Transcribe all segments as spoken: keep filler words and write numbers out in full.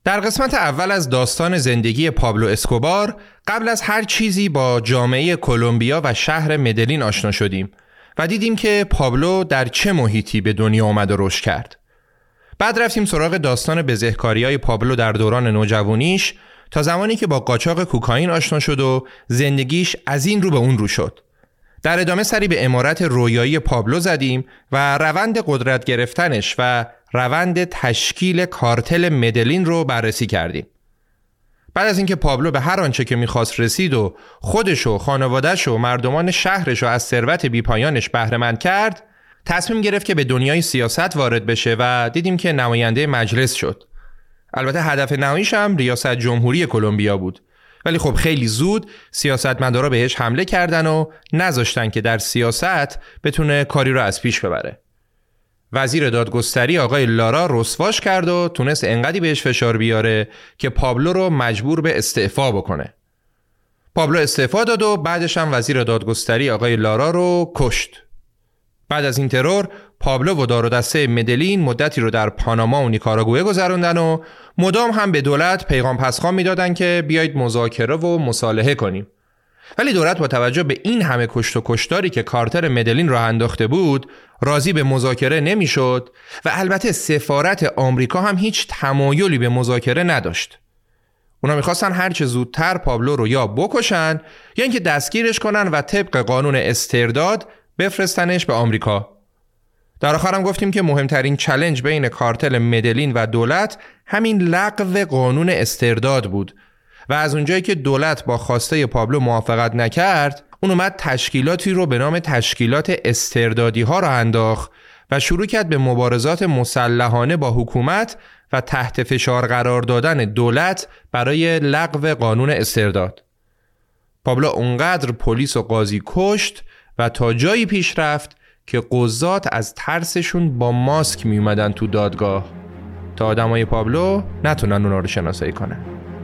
در قسمت اول از داستان زندگی پابلو اسکوبار قبل از هر چیزی با جامعه کلمبیا و شهر مدلین آشنا شدیم و دیدیم که پابلو در چه محیطی به دنیا آمد و رشد کرد. بعد رفتیم سراغ داستان بزهکاری‌های پابلو در دوران نوجوانیش تا زمانی که با قاچاق کوکائین آشنا شد و زندگیش از این رو به اون رو شد. در ادامه سری به عمارت رویایی پابلو زدیم و روند قدرت گرفتنش و روند تشکیل کارتل مدلین رو بررسی کردیم. بعد از اینکه پابلو به هر آنچه که می‌خواست رسید و خودش و خانواده‌اش و مردمان شهرش رو از ثروت بی‌پایانش بهره مند کرد، تصمیم گرفت که به دنیای سیاست وارد بشه و دیدیم که نماینده مجلس شد. البته هدف نهاییش هم ریاست جمهوری کلمبیا بود، ولی خب خیلی زود سیاستمدارا بهش حمله کردن و نذاشتن که در سیاست بتونه کاری رو از پیش ببره. وزیر دادگستری آقای لارا رسواش کرد و تونست انقدی بهش فشار بیاره که پابلو رو مجبور به استعفا بکنه. پابلو استعفا داد و بعدش هم وزیر دادگستری آقای لارا رو کشت. بعد از این ترور پابلو و دار و دسته مدلین مدتی رو در پاناما و نیکاراگوئه گذروندن و مدام هم به دولت پیغام پسخوان میدادن که بیایید مذاکره و مصالحه کنیم. ولی دولت با توجه به این همه کشت و کشتاری که کارتر مدلین راه انداخته بود راضی به مذاکره نمیشد و البته سفارت آمریکا هم هیچ تمایلی به مذاکره نداشت. اونا میخواستن هرچه زودتر پابلو رو یا بکشن یا اینکه دستگیرش کنن و طبق قانون استرداد بفرستنش به آمریکا. در آخر هم گفتیم که مهمترین چالش بین کارتل مدلین و دولت همین لغو قانون استرداد بود و از اونجایی که دولت با خواسته پابلو موافقت نکرد، اون اومد تشکیلاتی رو به نام تشکیلات استردادی ها را انداخت و شروع کرد به مبارزات مسلحانه با حکومت و تحت فشار قرار دادن دولت برای لغو قانون استرداد. پابلو اونقدر پلیس و قاضی کشت و تا جایی پیش رفت که قضات از ترسشون با ماسک می اومدن تو دادگاه تا آدمای پابلو نتونن اونا رو شناسایی کنن.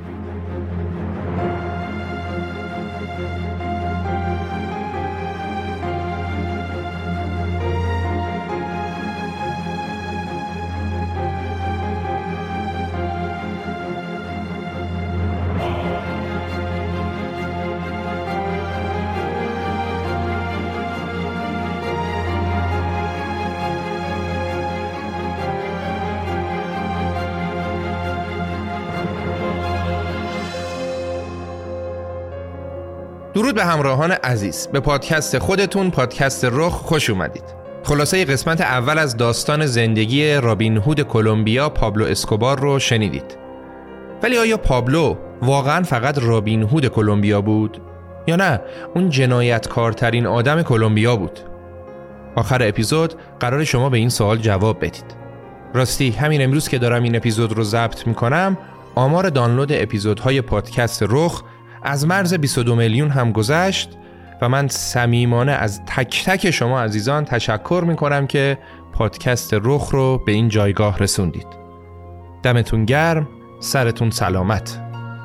درود به همراهان عزیز، به پادکست خودتون، پادکست رخ خوش اومدید. خلاصه قسمت اول از داستان زندگی رابین هود کلمبیا پابلو اسکوبار رو شنیدید. ولی آیا پابلو واقعا فقط رابین هود کلمبیا بود؟ یا نه اون جنایتکارترین آدم کلمبیا بود؟ آخر اپیزود قرار شما به این سوال جواب بدید. راستی همین امروز که دارم این اپیزود رو ضبط میکنم، آمار دانلود اپیزودهای پادکست رخ از مرز بیست و دو میلیون هم گذشت و من صمیمانه از تک تک شما عزیزان تشکر میکنم که پادکست رخ رو به این جایگاه رسوندید. دمتون گرم، سرتون سلامت.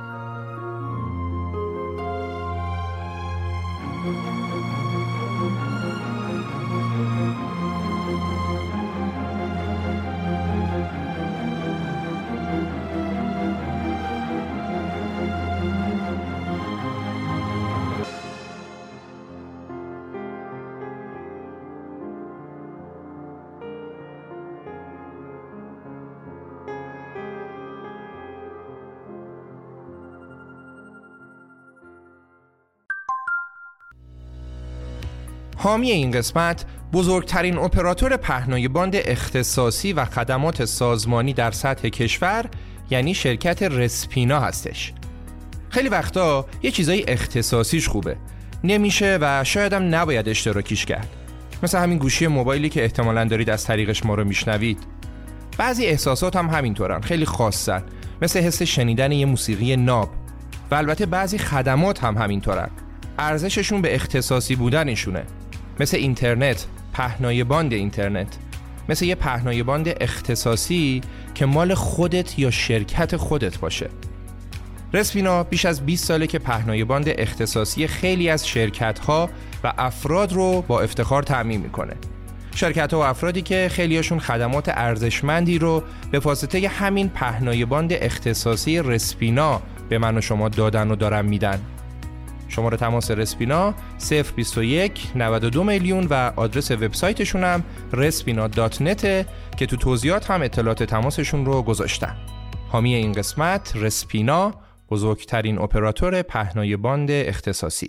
حامی این قسمت بزرگترین اپراتور پهنای باند اختصاصی و خدمات سازمانی در سطح کشور، یعنی شرکت رسپینا هستش. خیلی وقتا یه چیزای اختصاصیش خوبه، نمیشه و شاید هم نباید اشتراکیش کرد. مثل همین گوشی موبایلی که احتمالاً دارید از طریقش ما رو میشنوید. بعضی احساسات هم همینطورن، خیلی خاصن، مثل حس شنیدن یه موسیقی ناب. و البته بعضی خدمات هم همینطورن، ارزششون به اختصاصی بودنشونه. مثل اینترنت، پهنای باند اینترنت، مثل یه پهنای باند اختصاصی که مال خودت یا شرکت خودت باشه. رسپینا بیش از بیست ساله که پهنای باند اختصاصی خیلی از شرکت‌ها و افراد رو با افتخار تأمین میکنه. شرکت‌ها و افرادی که خیلیاشون خدمات ارزشمندی رو به واسطه همین پهنای باند اختصاصی رسپینا به من و شما دادن و دارن میدن. شماره تماس رسپینا صفر بیست و یک نود و دو میلیون و آدرس وبسایتشون هم رسپینا دات نت که تو توضیحات هم اطلاعات تماسشون رو گذاشتن. حامی این قسمت رسپینا، بزرگترین اپراتور پهنای باند اختصاصی.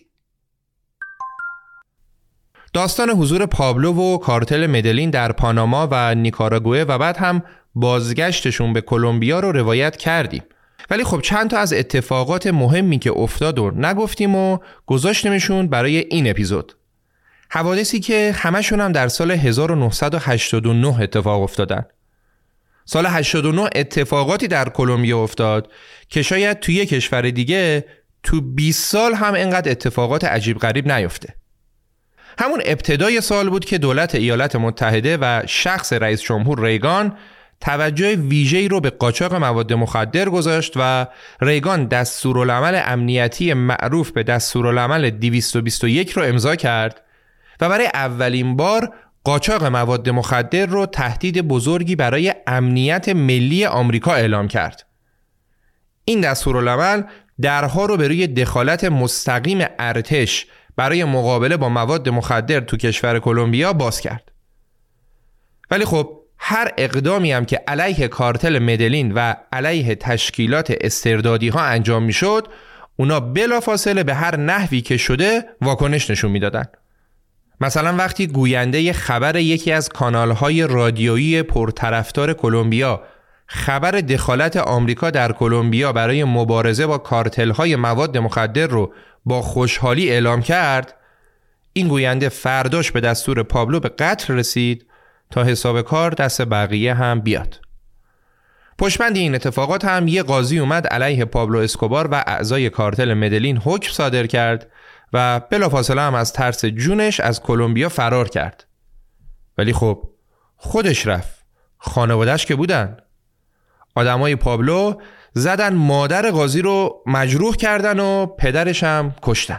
داستان حضور پابلو و کارتل مدلین در پاناما و نیکاراگوئه و بعد هم بازگشتشون به کلمبیا رو روایت کردیم. ولی خب چند تا از اتفاقات مهمی که افتاد و نگفتیم و گذاشتیمشون برای این اپیزود. حوادثی که همشون هم در سال هزار و نهصد و هشتاد و نه اتفاق افتادن. سال هشتاد و نه اتفاقاتی در کلمبیا افتاد که شاید توی یک کشور دیگه تو بیست سال هم اینقدر اتفاقات عجیب غریب نیفته. همون ابتدای سال بود که دولت ایالات متحده و شخص رئیس جمهور ریگان توجه ویژه‌ای رو به قاچاق مواد مخدر گذاشت و ریگان دستورالعمل امنیتی معروف به دستورالعمل دویست و بیست و یک رو امضا کرد و برای اولین بار قاچاق مواد مخدر رو تهدید بزرگی برای امنیت ملی آمریکا اعلام کرد. این دستورالعمل درها رو به روی دخالت مستقیم ارتش برای مقابله با مواد مخدر تو کشور کلمبیا باز کرد. ولی خب هر اقدامی هم که علیه کارتل مدلین و علیه تشکیلات استردادی ها انجام می شد، اونا بلافاصله به هر نحوی که شده واکنش نشون می دادن. مثلا وقتی گوینده خبر یکی از کانال‌های رادیویی پرطرفدار کلمبیا خبر دخالت آمریکا در کلمبیا برای مبارزه با کارتل‌های مواد مخدر رو با خوشحالی اعلام کرد، این گوینده فرداش به دستور پابلو به قتل رسید تا حساب کار دست بقیه هم بیاد. پشتبند این اتفاقات هم یه قاضی اومد علیه پابلو اسکوبار و اعضای کارتل مدلین حکم صادر کرد و بلافاصله هم از ترس جونش از کلمبیا فرار کرد. ولی خب خودش رفت، خانواده‌اش که بودن. آدمای پابلو زدن مادر قاضی رو مجروح کردن و پدرش هم کشتن.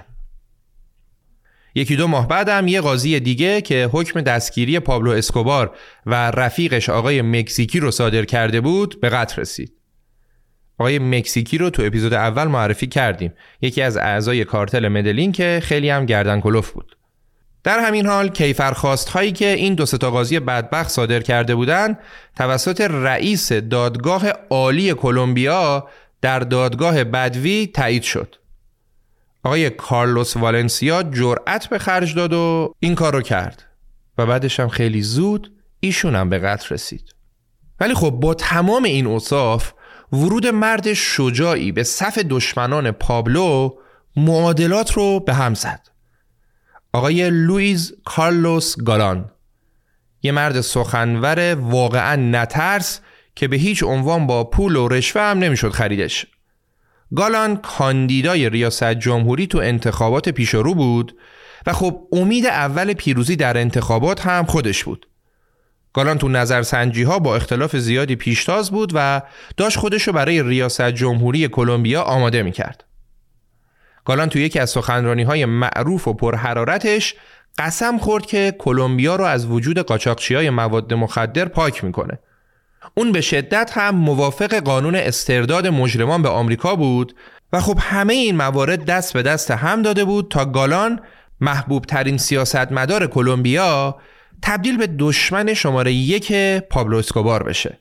یکی دو ماه بعد هم یه قاضی دیگه که حکم دستگیری پابلو اسکوبار و رفیقش آقای مکزیکی رو صادر کرده بود به قتل رسید. آقای مکزیکی رو تو اپیزود اول معرفی کردیم، یکی از اعضای کارتل مدلین که خیلی هم گردن کلوف بود. در همین حال کیفرخواست هایی که این دو تا قاضی بدبخت صادر کرده بودن توسط رئیس دادگاه عالی کلمبیا در دادگاه بدوی تایید شد. آقای کارلوس والنسیا جرأت به خرج داد و این کار رو کرد و بعدش هم خیلی زود ایشون هم به قتل رسید. ولی خب با تمام این اوصاف ورود مرد شجاعی به صف دشمنان پابلو معادلات رو به هم زد. آقای لوئیز کارلوس گالان، یه مرد سخنور واقعا نترس که به هیچ عنوان با پول و رشوه هم نمیشد خریدش. گالان کاندیدای ریاست جمهوری تو انتخابات پیش رو بود و خب امید اول پیروزی در انتخابات هم خودش بود. گالان تو نظرسنجی ها با اختلاف زیادی پیشتاز بود و داشت خودشو برای ریاست جمهوری کلمبیا آماده میکرد. گالان تو یکی از سخنرانی های معروف و پرحرارتش قسم خورد که کلمبیا رو از وجود قاچاقچیای مواد مخدر پاک میکنه. اون به شدت هم موافق قانون استرداد مجرمان به آمریکا بود و خب همه این موارد دست به دست هم داده بود تا گالان، محبوب ترین سیاستمدار کلمبیا، تبدیل به دشمن شماره یک پابلو اسکوبار بشه.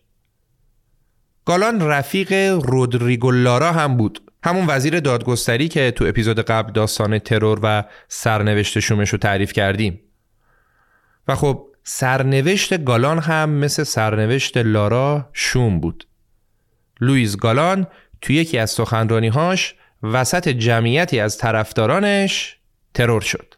گالان رفیق رودریگو لارا هم بود، همون وزیر دادگستری که تو اپیزود قبل داستان ترور و سرنوشت شومش رو تعریف کردیم. و خب سرنوشت گالان هم مثل سرنوشت لارا شوم بود. لوئیز گالان توی یکی از سخنرانی‌هاش وسط جمعیتی از طرفدارانش ترور شد.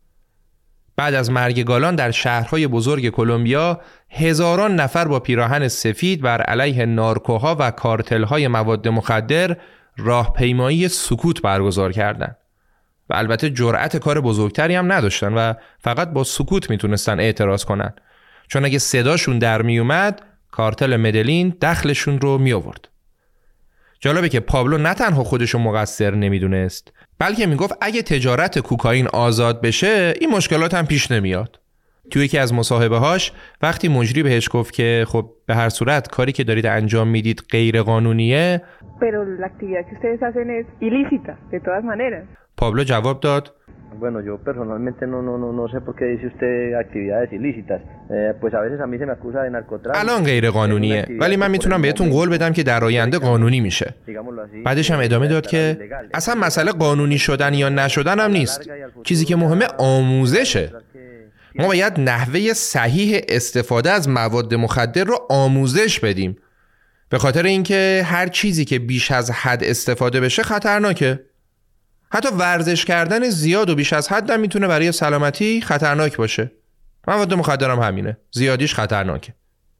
بعد از مرگ گالان در شهرهای بزرگ کلمبیا هزاران نفر با پیراهن سفید بر علیه نارکوها و کارتل‌های مواد مخدر راهپیمایی سکوت برگزار کردند. و البته جرأت کار بزرگتری هم نداشتن و فقط با سکوت میتونستن اعتراض کنن، چون اگه صداشون در میومد کارتل مدلین دخلشون رو می آورد. جالبه که پابلو نه تنها خودشو مقصر نمیدونست، بلکه میگفت اگه تجارت کوکائین آزاد بشه این مشکلات هم پیش نمیاد. توی یکی از مصاحبه‌هاش وقتی مجری بهش گفت که خب به هر صورت کاری که دارید انجام میدید غیر قانونیه، pero la actividad que ustedes hacen es ilícita de todas maneras. پابلو جواب داد Bueno, yo personalmente no no no no sé por qué dice usted actividades ilícitas. Eh, pues a veces a mí se me acusa de narcotráfico. الان غیر قانونیه ولی من میتونم بهتون قول بدم که در آینده قانونی میشه. بعدش هم ادامه داد که اصلا مسئله قانونی شدن یا نشدن هم نیست. چیزی که مهمه آموزشه. ما باید نحوه صحیح استفاده از مواد مخدر رو آموزش بدیم. به خاطر اینکه هر چیزی که بیش از حد استفاده بشه خطرناکه. حتی ورزش کردن زیاد و بیش از حد هم میتونه برای سلامتی خطرناک باشه. مواد مخدر هم همینه. زیادیش خطرناکه.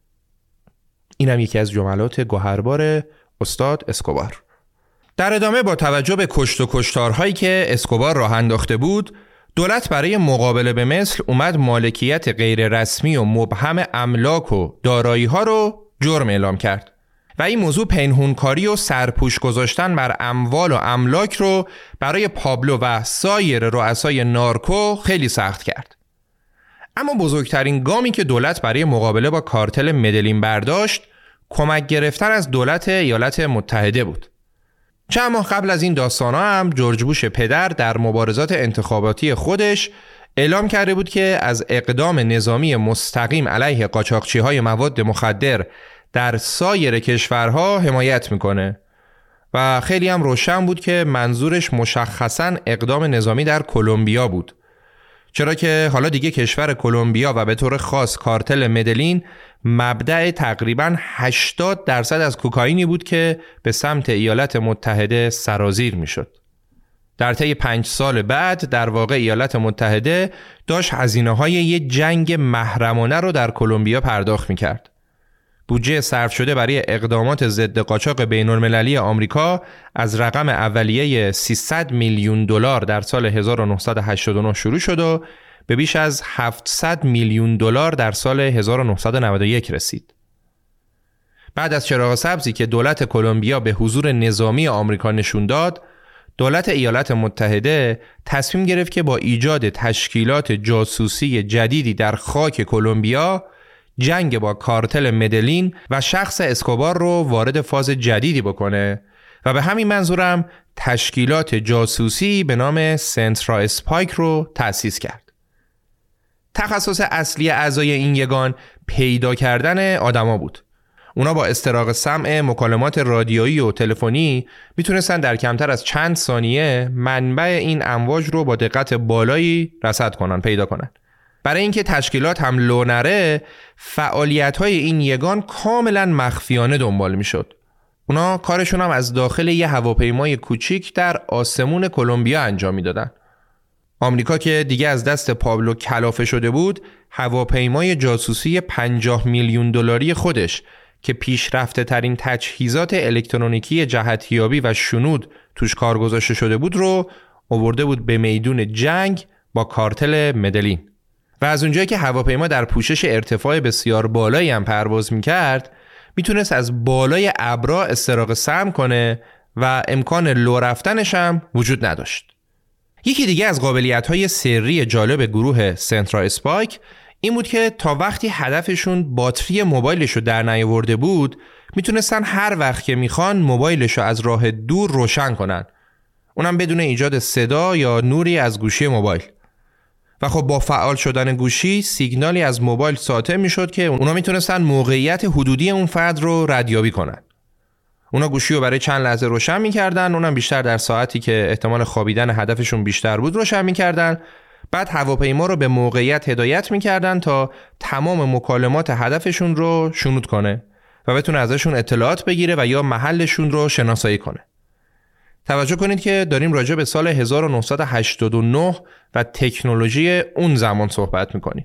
اینم یکی از جملات گوهربار استاد اسکوبار. در ادامه با توجه به کشت و کشتارهایی که اسکوبار راه انداخته بود، دولت برای مقابله به مثل اومد مالکیت غیر رسمی و مبهم املاک و دارایی‌ها رو جرم اعلام کرد. و این موضوع پنهونکاری و سرپوش گذاشتن بر اموال و املاک رو برای پابلو و سایر رؤسای نارکو خیلی سخت کرد. اما بزرگترین گامی که دولت برای مقابله با کارتل مدلین برداشت، کمک گرفتن از دولت ایالات متحده بود. چند ماه قبل از این داستانا هم جورج بوش پدر در مبارزات انتخاباتی خودش اعلام کرده بود که از اقدام نظامی مستقیم علیه قاچاقچی‌های مواد مخدر در سایر کشورها حمایت میکنه و خیلی هم روشن بود که منظورش مشخصاً اقدام نظامی در کلمبیا بود، چرا که حالا دیگه کشور کلمبیا و به طور خاص کارتل مدلین مبدأ تقریباً هشتاد درصد از کوکائینی بود که به سمت ایالات متحده سرازیر میشد. در طی پنج سال بعد در واقع ایالات متحده داشت هزینه‌های یک جنگ محرمانه رو در کلمبیا پرداخت میکرد. بودجه صرف شده برای اقدامات ضد قاچاق بین‌المللی آمریکا از رقم اولیه سیصد میلیون دلار در سال هزار و نهصد و هشتاد و نه شروع شد و به بیش از هفتصد میلیون دلار در سال هزار و نهصد و نود و یک رسید. بعد از چراغ سبزی که دولت کلمبیا به حضور نظامی آمریکا نشون داد، دولت ایالات متحده تصمیم گرفت که با ایجاد تشکیلات جاسوسی جدیدی در خاک کلمبیا جنگ با کارتل مدلین و شخص اسکوبار رو وارد فاز جدیدی بکنه و به همین منظورم تشکیلات جاسوسی به نام سنترا اسپایک رو تأسیس کرد. تخصص اصلی اعضای این یگان پیدا کردن آدما بود. اونا با استراق سمع مکالمات رادیویی و تلفنی میتونستن در کمتر از چند ثانیه منبع این امواج رو با دقت بالایی رصد کنن، پیدا کنن. برای اینکه تشکیلات هم لو نره، فعالیت‌های این یگان کاملا مخفیانه دنبال میشد. اونا کارشون هم از داخل یه هواپیمای کوچیک در آسمون کلمبیا انجام میدادن. آمریکا که دیگه از دست پابلو کلافه شده بود، هواپیمای جاسوسی پنجاه میلیون دلاری خودش که پیشرفته ترین تجهیزات الکترونیکی جهتیابی و شنود توش کار گذاشته شده بود رو آورده بود به میدون جنگ با کارتل مدلین. و از اونجایی که هواپیما در پوشش ارتفاع بسیار بالایی هم پرواز میکرد، میتونست از بالای ابرا استراق سم کنه و امکان لو رفتنش هم وجود نداشت. یکی دیگه از قابلیت‌های سری جالب گروه سنترا اسپایک این بود که تا وقتی هدفشون باتری موبایلش رو در نیاورده بود، میتونستن هر وقت که میخوان موبایلش رو از راه دور روشن کنن، اونم بدون ایجاد صدا یا نوری از گوشی موبایل. و خب با فعال شدن گوشی سیگنالی از موبایل ساطع میشد که اونا میتونستن موقعیت حدودی اون فرد رو ردیابی کنن. اونا گوشی رو برای چند لحظه روشن میکردن، اونم بیشتر در ساعتی که احتمال خوابیدن هدفشون بیشتر بود روشن میکردن. بعد هواپیما رو به موقعیت هدایت میکردن تا تمام مکالمات هدفشون رو شنود کنه و بتونه ازشون اطلاعات بگیره و یا محلشون رو شناسایی کنه. توجه کنید که داریم راجع به سال هزار و نهصد و هشتاد و نه و تکنولوژی اون زمان صحبت میکنیم.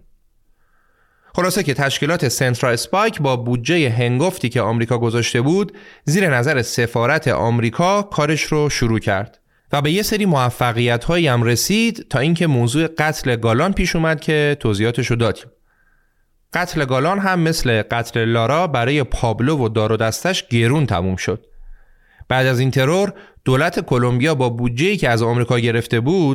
خلاصه که تشکیلات سنترا اسپایک با بودجه هنگفتی که آمریکا گذاشته بود، زیر نظر سفارت آمریکا کارش رو شروع کرد و به یه سری موفقیت‌هایی هم رسید تا اینکه موضوع قتل گالان پیش اومد که توضیحاتش رو دادیم. قتل گالان هم مثل قتل لارا برای پابلو و دار و دستش گرون تموم شد. بعد از این ترور، دولت کلمبیا با بودجه‌ای که از آمریکا گرفته بود،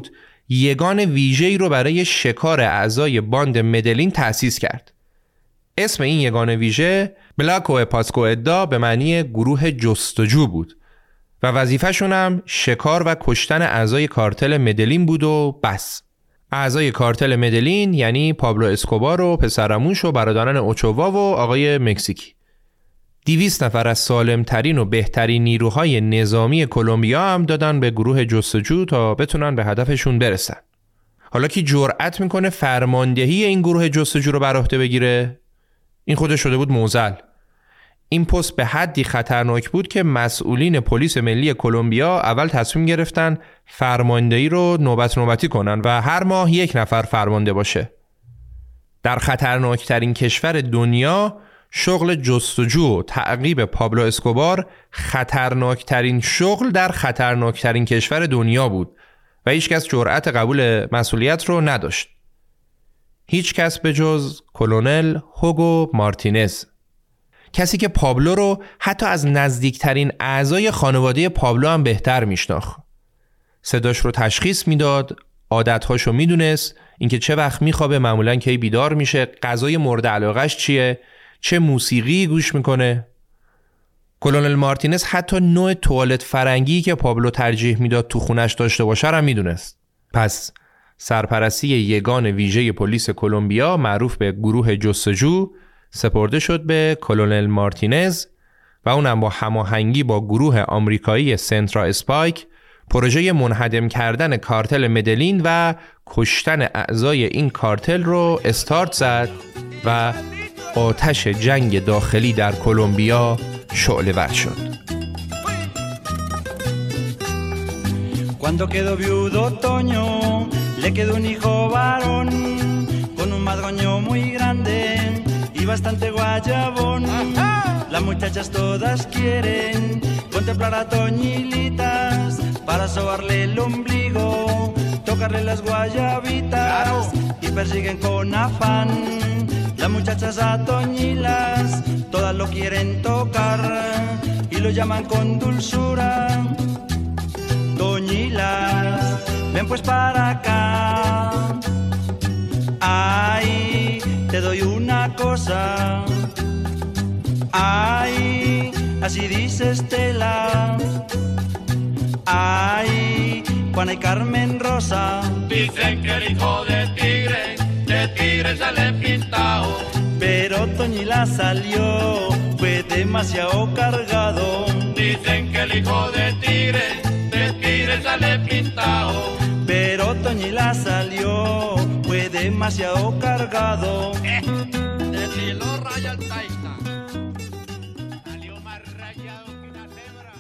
یگان ویژه‌ای رو برای شکار اعضای باند مدلین تأسیس کرد. اسم این یگان ویژه بلاکو پاسکوئدا به معنی گروه جستجو بود و وظیفه‌شون هم شکار و کشتن اعضای کارتل مدلین بود و بس. اعضای کارتل مدلین یعنی پابلو اسکوبار و پسرعموش و برادران اوچووا و آقای مکزیکی. دویست نفر از سالمترین و بهترین نیروهای نظامی کلمبیا هم دادن به گروه جستجو تا بتونن به هدفشون برسن. حالا کی جرأت میکنه فرماندهی این گروه جستجو رو بر عهده بگیره؟ این خودش شده بود معضل. این پست به حدی خطرناک بود که مسئولین پلیس ملی کلمبیا اول تصمیم گرفتن فرماندهی رو نوبت نوبتی کنن و هر ماه یک نفر فرمانده باشه. در خطرناکترین کشور دنیا شغل جستجو و تعقیب پابلو اسکوبار خطرناکترین شغل در خطرناکترین کشور دنیا بود و هیچ کس جرأت قبول مسئولیت رو نداشت. هیچ کس به جز کلونل هوگو مارتینز، کسی که پابلو رو حتی از نزدیکترین اعضای خانواده پابلو هم بهتر میشناخت. صداش رو تشخیص میداد، عادتهاشو میدونست، اینکه چه وقت میخوابه، معمولاً کی بیدار میشه، غذای مورد علاقش چیه، چه موسیقی گوش میکنه. کلونل مارتینز حتی نوع توالت فرنگی که پابلو ترجیح میداد تو خونش داشته باشه رو میدونست. پس سرپرستی یگان ویژه پلیس کلمبیا معروف به گروه جستجو سپرده شد به کلونل مارتینز و اونم با هماهنگی با گروه آمریکایی سنترا اسپایک پروژه منهدم کردن کارتل مدلین و کشتن اعضای این کارتل رو استارت زد و آتش جنگ داخلی در کلمبیا شعله ور شد. Cuando quedó viudo Toño, le quedó un hijo varón, con un madroño muy grande y bastante guayabón. Las muchachas todas quieren contemplar a Toñilitas para sobarle el ombligo, tocarle las guayabitas y persiguen con afán. Las muchachas a Toñilas todas lo quieren tocar y lo llaman con dulzura. Toñilas, ven pues para acá. Ay, te doy una cosa. Ay, así dice Estela. Ay, Juana y Carmen Rosa. Dicen que el hijo de tigre, de tigre sale pintado. Pero Toñila salió, fue demasiado cargado. Dicen que el hijo de tigre, de tigre sale pintado. Pero Toñila salió, fue demasiado cargado. De cielo raya el taita. Salió más rayado que una cebra.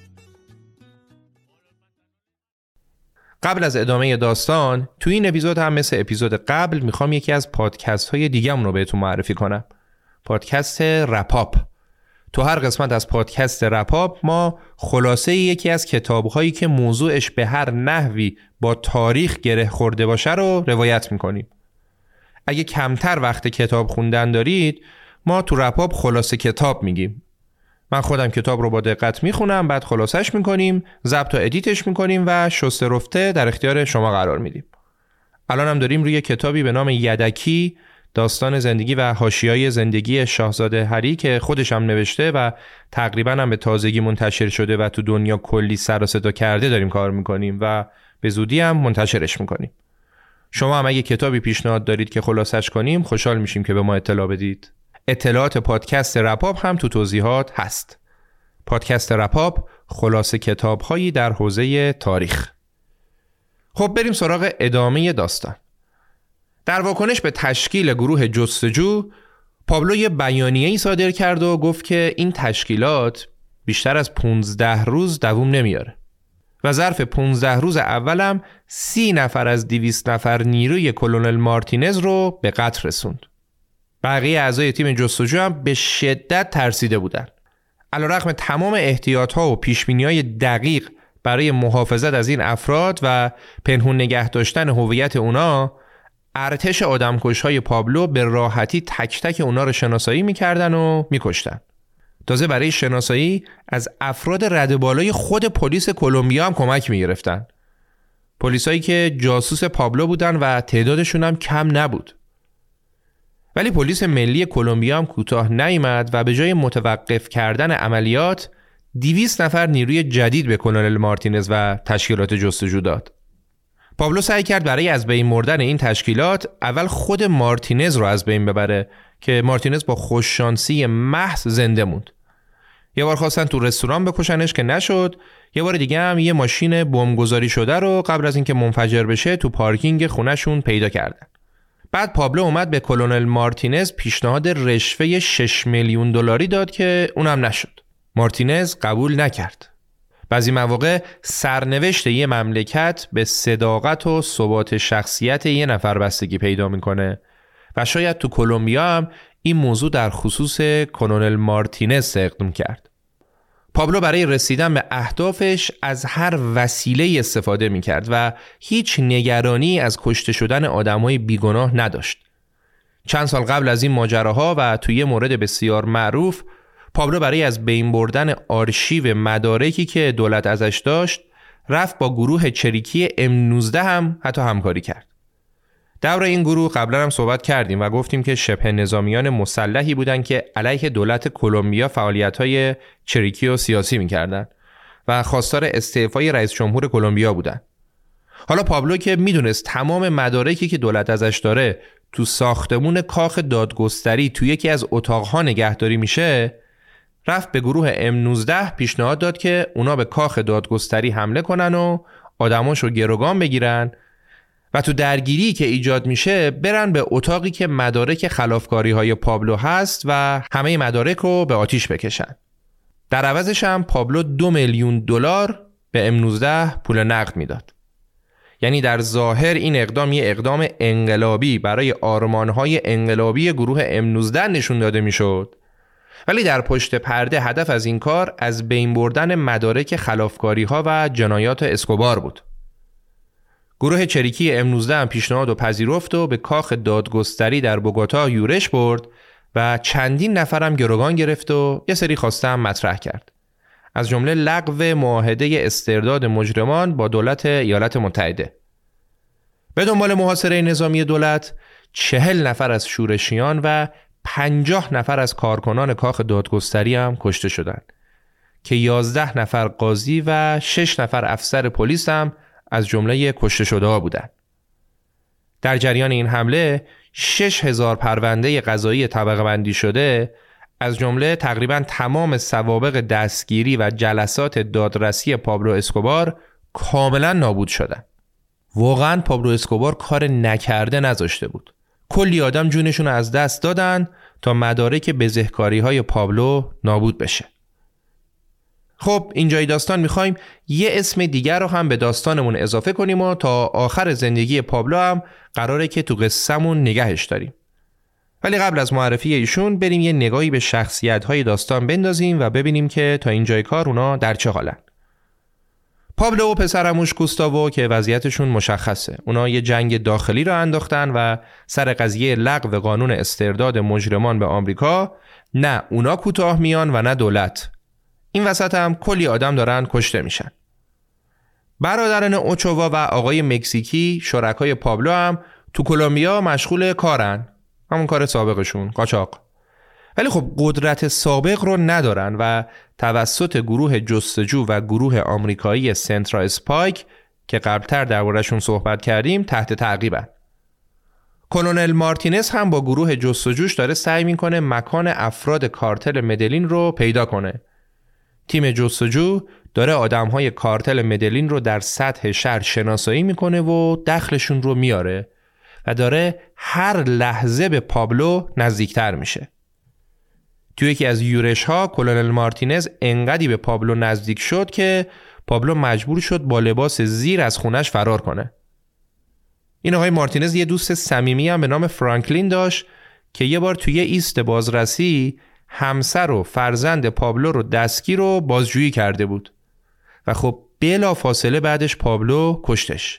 قبل از ادامه داستان تو این اپیزود هم مثل اپیزود قبل میخوام یکی از پادکست های دیگه‌مون رو بهتون معرفی کنم. پادکست رپاپ. تو هر قسمت از پادکست رپاپ ما خلاصه یکی از کتاب‌هایی که موضوعش به هر نحوی با تاریخ گره خورده باشه رو روایت میکنیم. اگه کمتر وقت کتاب خوندن دارید ما تو رپاپ خلاصه کتاب میگیم. من خودم کتاب رو با دقت میخونم، بعد خلاصش میکنیم، ضبط و ادیتش میکنیم و شسته رفته در اختیار شما قرار میدیم. الان هم داریم روی کتابی به نام یدکی، داستان زندگی و حاشیه‌های زندگی شاهزاده هری که خودش هم نوشته و تقریبا هم به تازگی منتشر شده و تو دنیا کلی سر و صدا کرده داریم کار میکنیم و به زودی هم منتشرش میکنیم. شما هم اگه کتابی پیشنهاد دارید که خلاصش کنیم خوشحال میشیم که به ما اطلاع بدید. اطلاعات پادکست رپاپ هم تو توضیحات هست. پادکست رپاپ خلاصه کتاب‌هایی در حوزه تاریخ. خب بریم سراغ ادامه داستان. در واکنش به تشکیل گروه جستجو، پابلو یه بیانیه‌ای صادر کرد و گفت که این تشکیلات بیشتر از پونزده روز دوام نمیاره و ظرف پونزده روز اولم سی نفر از دویست نفر نیروی کلونل مارتینز رو به قتل رسوند. بقیه اعضای تیم جستجو هم به شدت ترسیده بودن. علیرغم تمام احتیاط‌ها و پیش‌بینی‌های دقیق برای محافظت از این افراد و پنهون نگه داشتن هویت اونا، ارتش آدمکش‌های پابلو به راحتی تک تک اونا رو شناسایی می‌کردن و می‌کشتن. تازه برای شناسایی از افراد رده بالای خود پلیس کلمبیا هم کمک می‌گرفتن. پلیسایی که جاسوس پابلو بودن و تعدادشون هم کم نبود. ولی پلیس ملی کلمبیا هم کوتاه نیامد و به جای متوقف کردن عملیات دویست نفر نیروی جدید به کلونل مارتینز و تشکیلات جستجو داد. پابلو سعی کرد برای از بین بردن این تشکیلات اول خود مارتینز رو از بین ببره که مارتینز با خوششانسی محض زنده موند. یه بار خواستن تو رستوران بکشنش که نشد، یه بار دیگه هم یه ماشین بمبگذاری شده رو قبل از اینکه منفجر بشه تو پارکینگ خونه‌شون پیدا کردن. بعد پابلو اومد به کلونل مارتینز پیشنهاد رشوه شش میلیون دلاری داد که اونم نشد. مارتینز قبول نکرد. بعضی مواقع سرنوشت یه مملکت به صداقت و ثبات شخصیت یه نفر بستگی پیدا میکنه و شاید تو کلمبیا هم این موضوع در خصوص کلونل مارتینز اقدام کرد. پابلو برای رسیدن به اهدافش از هر وسیله استفاده میکرد و هیچ نگرانی از کشته شدن آدمای بیگناه نداشت. چند سال قبل از این ماجراها و توی یه مورد بسیار معروف، پابلو برای از بین بردن آرشیو مدارکی که دولت ازش داشت رفت با گروه چریکی ام نوزده هم حتی همکاری کرد. درباره این گروه قبلا هم صحبت کردیم و گفتیم که شبه نظامیان مسلحی بودن که علیه دولت کلمبیا فعالیت‌های چریکی و سیاسی می‌کردن و خواستار استعفای رئیس جمهور کلمبیا بودن. حالا پابلو که میدونست تمام مدارکی که دولت ازش داره تو ساختمون کاخ دادگستری تو یکی از اتاق‌ها نگهداری میشه، رفت به گروه ام نوزده پیشنهاد داد که اونا به کاخ دادگستری حمله کنن و آدماشو گروگان بگیرن و تو درگیری که ایجاد میشه برن به اتاقی که مدارک خلافکاری‌های پابلو هست و همه مدارک رو به آتیش بکشن. در عوضش هم پابلو دو میلیون دلار به ام نوزده پول نقد میداد. یعنی در ظاهر این اقدام یه اقدام انقلابی برای آرمان‌های انقلابی گروه ام نوزده نشون داده میشد، ولی در پشت پرده هدف از این کار از بین بردن مدارک خلافکاری‌ها و جنایات اسکوبار بود. گروه چریکی ام نوزده هم پیشنهاد و پذیرفت و به کاخ دادگستری در بوگوتا یورش برد و چندین نفرم گروگان گرفت و یه سری خواسته هم مطرح کرد، از جمله لغو معاهده استرداد مجرمان با دولت ایالات متحده. به دنبال محاصره نظامی دولت، چهل نفر از شورشیان و پنجاه نفر از کارکنان کاخ دادگستری هم کشته شدند که یازده نفر قاضی و شش نفر افسر پلیس هم از جمله کشته شده ها بودند. در جریان این حمله شش هزار پرونده قضایی طبقه بندی شده، از جمله تقریباً تمام سوابق دستگیری و جلسات دادرسی پابلو اسکوبار کاملا نابود شدند. واقعاً پابلو اسکوبار کار نکرده نذاشته بود. کلی آدم جونشون از دست دادن تا مدارک بزهکاری‌های پابلو نابود بشه. خب اینجای داستان میخوایم یه اسم دیگر رو هم به داستانمون اضافه کنیم و تا آخر زندگی پابلو هم قراره که تو قصه‌مون نگهش داریم. ولی قبل از معرفی ایشون بریم یه نگاهی به شخصیت‌های داستان بندازیم و ببینیم که تا اینجای کار اونا در چه حالن. پابلو و پسرعموش گوستاوو که وضعیتشون مشخصه. اونا یه جنگ داخلی رو انداختن و سر قضیه لغو قانون استرداد مجرمان به آمریکا نه اونا کوتاه میان و نه دولت. این وسط هم کلی آدم دارن کشته میشن. برادران اوچووا و آقای مکزیکی شرکای پابلو هم تو کلمبیا مشغول کارن، همون کار سابقشون، قاچاق. ولی خب قدرت سابق رو ندارن و توسط گروه جستجو و گروه آمریکایی سنترا اسپایک که قبلتر درباره‌شون صحبت کردیم تحت تعقیبن. کلونل مارتینز هم با گروه جستجوش داره سعی میکنه مکان افراد کارتل مدلین رو پیدا کنه. تیم جستجو داره آدمهای کارتل مدلین رو در سطح شهر شناسایی میکنه و دخلشون رو میاره و داره هر لحظه به پابلو نزدیکتر میشه. توی یکی از یورش ها کلونل مارتینز انقدی به پابلو نزدیک شد که پابلو مجبور شد با لباس زیر از خونش فرار کنه. این آقای مارتینز یه دوست صمیمی هم به نام فرانکلین داشت که یه بار توی ایست بازرسی همسر و فرزند پابلو رو دستگیر و بازجویی کرده بود و خب بلا فاصله بعدش پابلو کشتش.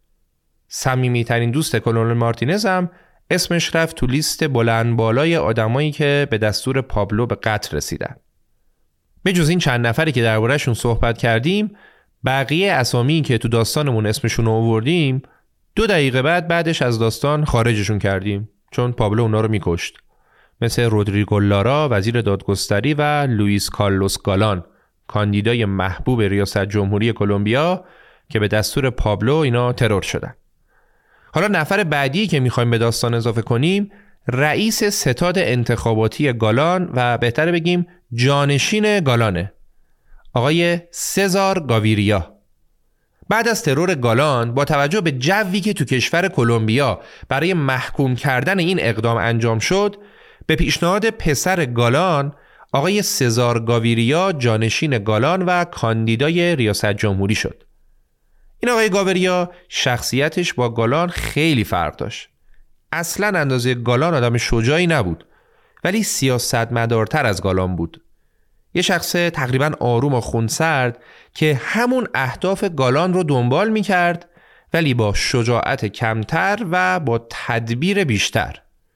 صمیمی ترین دوست کلونل مارتینز هم اسمش رفت تو لیست بلند بالای آدمایی که به دستور پابلو به قتل رسیدن. به جز این چند نفری که درباره‌شون صحبت کردیم، بقیه اسامی که تو داستانمون اسمشون رو آوردیم دو دقیقه بعد بعدش از داستان خارجشون کردیم، چون پابلو اونا رو میکشت، مثل رودریگو لارا وزیر دادگستری و لوئیس کارلوس گالان کاندیدای محبوب ریاست جمهوری کلمبیا که به دستور پابلو اینا ترور شدن. حالا نفر بعدی که میخوایم به داستان اضافه کنیم رئیس ستاد انتخاباتی گالان و بهتره بگیم جانشین گالانه، آقای سزار گاویریا. بعد از ترور گالان با توجه به جوی که تو کشور کلمبیا برای محکوم کردن این اقدام انجام شد، به پیشنهاد پسر گالان آقای سزار گاویریا جانشین گالان و کاندیدای ریاست جمهوری شد. این آقای گاویریا شخصیتش با گالان خیلی فرق داشت. اصلا اندازه گالان آدم شجاعی نبود، ولی سیاستمدارتر از گالان بود. یه شخص تقریبا آروم و خونسرد که همون اهداف گالان رو دنبال میکرد، ولی با شجاعت کمتر و با تدبیر بیشتر.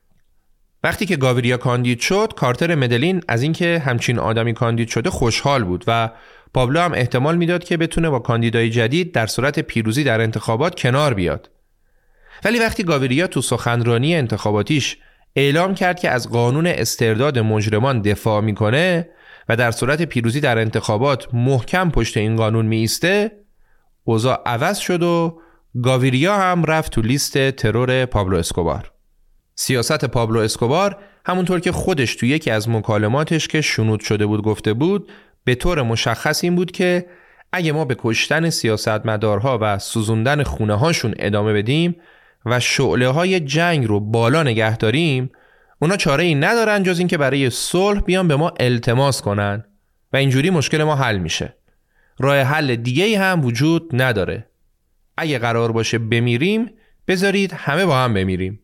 وقتی که گاویریا کاندید شد، کارتر مدلین از اینکه همچین آدمی کاندید شده خوشحال بود و پابلو هم احتمال میداد که بتونه با کاندیدای جدید در صورت پیروزی در انتخابات کنار بیاد. ولی وقتی گاویریا تو سخنرانی انتخاباتیش اعلام کرد که از قانون استرداد مجرمان دفاع میکنه و در صورت پیروزی در انتخابات محکم پشت این قانون می ایسته، اوضاع عوض شد و گاویریا هم رفت تو لیست ترور پابلو اسکوبار. سیاست پابلو اسکوبار همونطور که خودش تو یکی از مکالماتش که شنود شده بود گفته بود، به طور مشخص این بود که اگه ما به کشتن سیاستمدارها و سوزوندن خونه هاشون ادامه بدیم و شعله های جنگ رو بالا نگه داریم، اونا چاره ای ندارن جز این که برای صلح بیان به ما التماس کنن و اینجوری مشکل ما حل میشه. راه حل دیگه ای هم وجود نداره. اگه قرار باشه بمیریم، بذارید همه با هم بمیریم.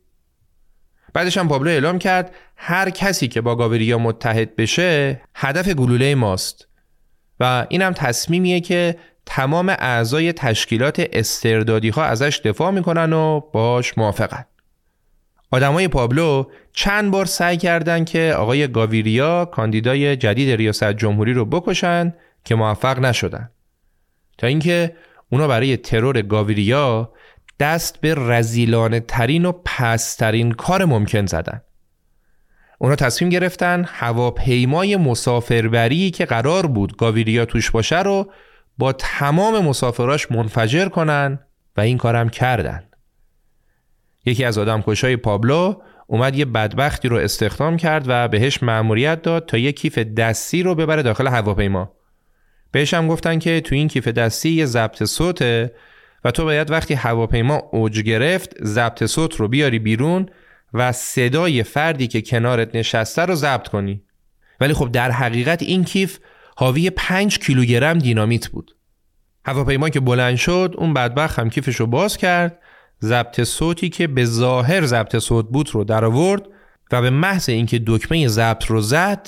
بعدش هم پابلو اعلام کرد هر کسی که با گاویریا متحد بشه هدف گلوله ماست و این هم تصمیمیه که تمام اعضای تشکیلات استردادی ها ازش دفاع میکنن و باش موافقن. آدمای پابلو چند بار سعی کردن که آقای گاویریا کاندیدای جدید ریاست جمهوری رو بکشن که موفق نشدن، تا اینکه اونا برای ترور گاویریا دست به رذیلانه ترین و پست‌ترین کار ممکن زدن. اونا تصمیم گرفتن هواپیمای مسافربری که قرار بود گاویریا توش باشه رو با تمام مسافراش منفجر کنن و این کارم کردن. یکی از آدمکشای پابلو اومد یه بدبختی رو استخدام کرد و بهش مأموریت داد تا یه کیف دستی رو ببره داخل هواپیما. بهش هم گفتن که تو این کیف دستی یه ضبط صوته و تو باید وقتی هواپیما اوج گرفت ضبط صوت رو بیاری بیرون و صدای فردی که کنارت نشسته رو ضبط کنی. ولی خب در حقیقت این کیف حاوی پنج کیلوگرم دینامیت بود. هواپیما که بلند شد، اون بدبخت هم کیفش رو باز کرد، ضبط صوتی که به ظاهر ضبط صوت بود رو در آورد و به محض اینکه دکمه ضبط رو زد،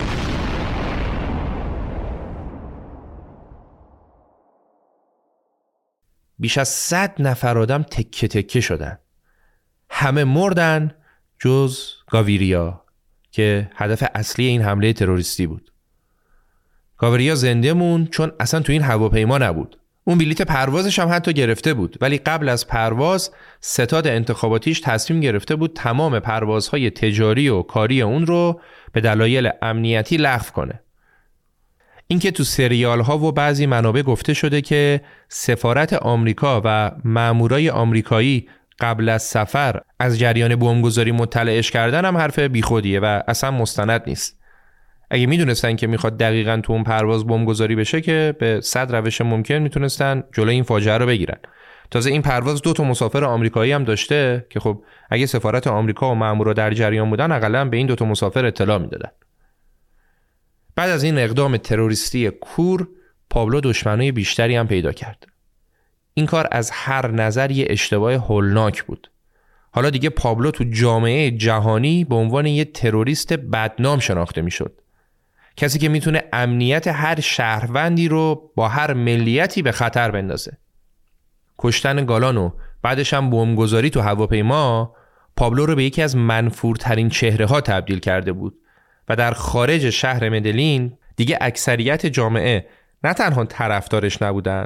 بیش از صد نفر آدم تکه تکه شدن. همه مردن جز گاویریا که هدف اصلی این حمله تروریستی بود. گاویریا زنده موند چون اصلا تو این هواپیما نبود. اون بلیت پروازش هم حتی گرفته بود، ولی قبل از پرواز ستاد انتخاباتیش تصمیم گرفته بود تمام پروازهای تجاری و کاری اون رو به دلایل امنیتی لغو کنه. اینکه تو سریال ها و بعضی منابع گفته شده که سفارت آمریکا و مامورای آمریکایی قبل از سفر از جریان بمبگذاری مطلعش کردن هم حرف بیخودیه و اصلا مستند نیست. اگه میدونستن که میخواد دقیقاً تو اون پرواز بمبگذاری بشه که به صد روش ممکن میتونستن جلوی این فاجعه رو بگیرن. تازه این پرواز دو تا مسافر آمریکایی هم داشته که خب اگه سفارت آمریکا و مامورا در جریان بودن حداقل به این دو تا مسافر اطلاع میدادن. بعد از این اقدام تروریستی کور، پابلو دشمنای بیشتری هم پیدا کرد. این کار از هر نظر یه اشتباه هولناک بود. حالا دیگه پابلو تو جامعه جهانی به عنوان یه تروریست بدنام شناخته میشد. کسی که میتونه امنیت هر شهروندی رو با هر ملیتی به خطر بندازه. کشتن گالان و بعدش هم بمبگذاری تو هواپیما پابلو رو به یکی از منفورترین چهره ها تبدیل کرده بود و در خارج شهر مدلین دیگه اکثریت جامعه نه تنها طرفدارش نبودن،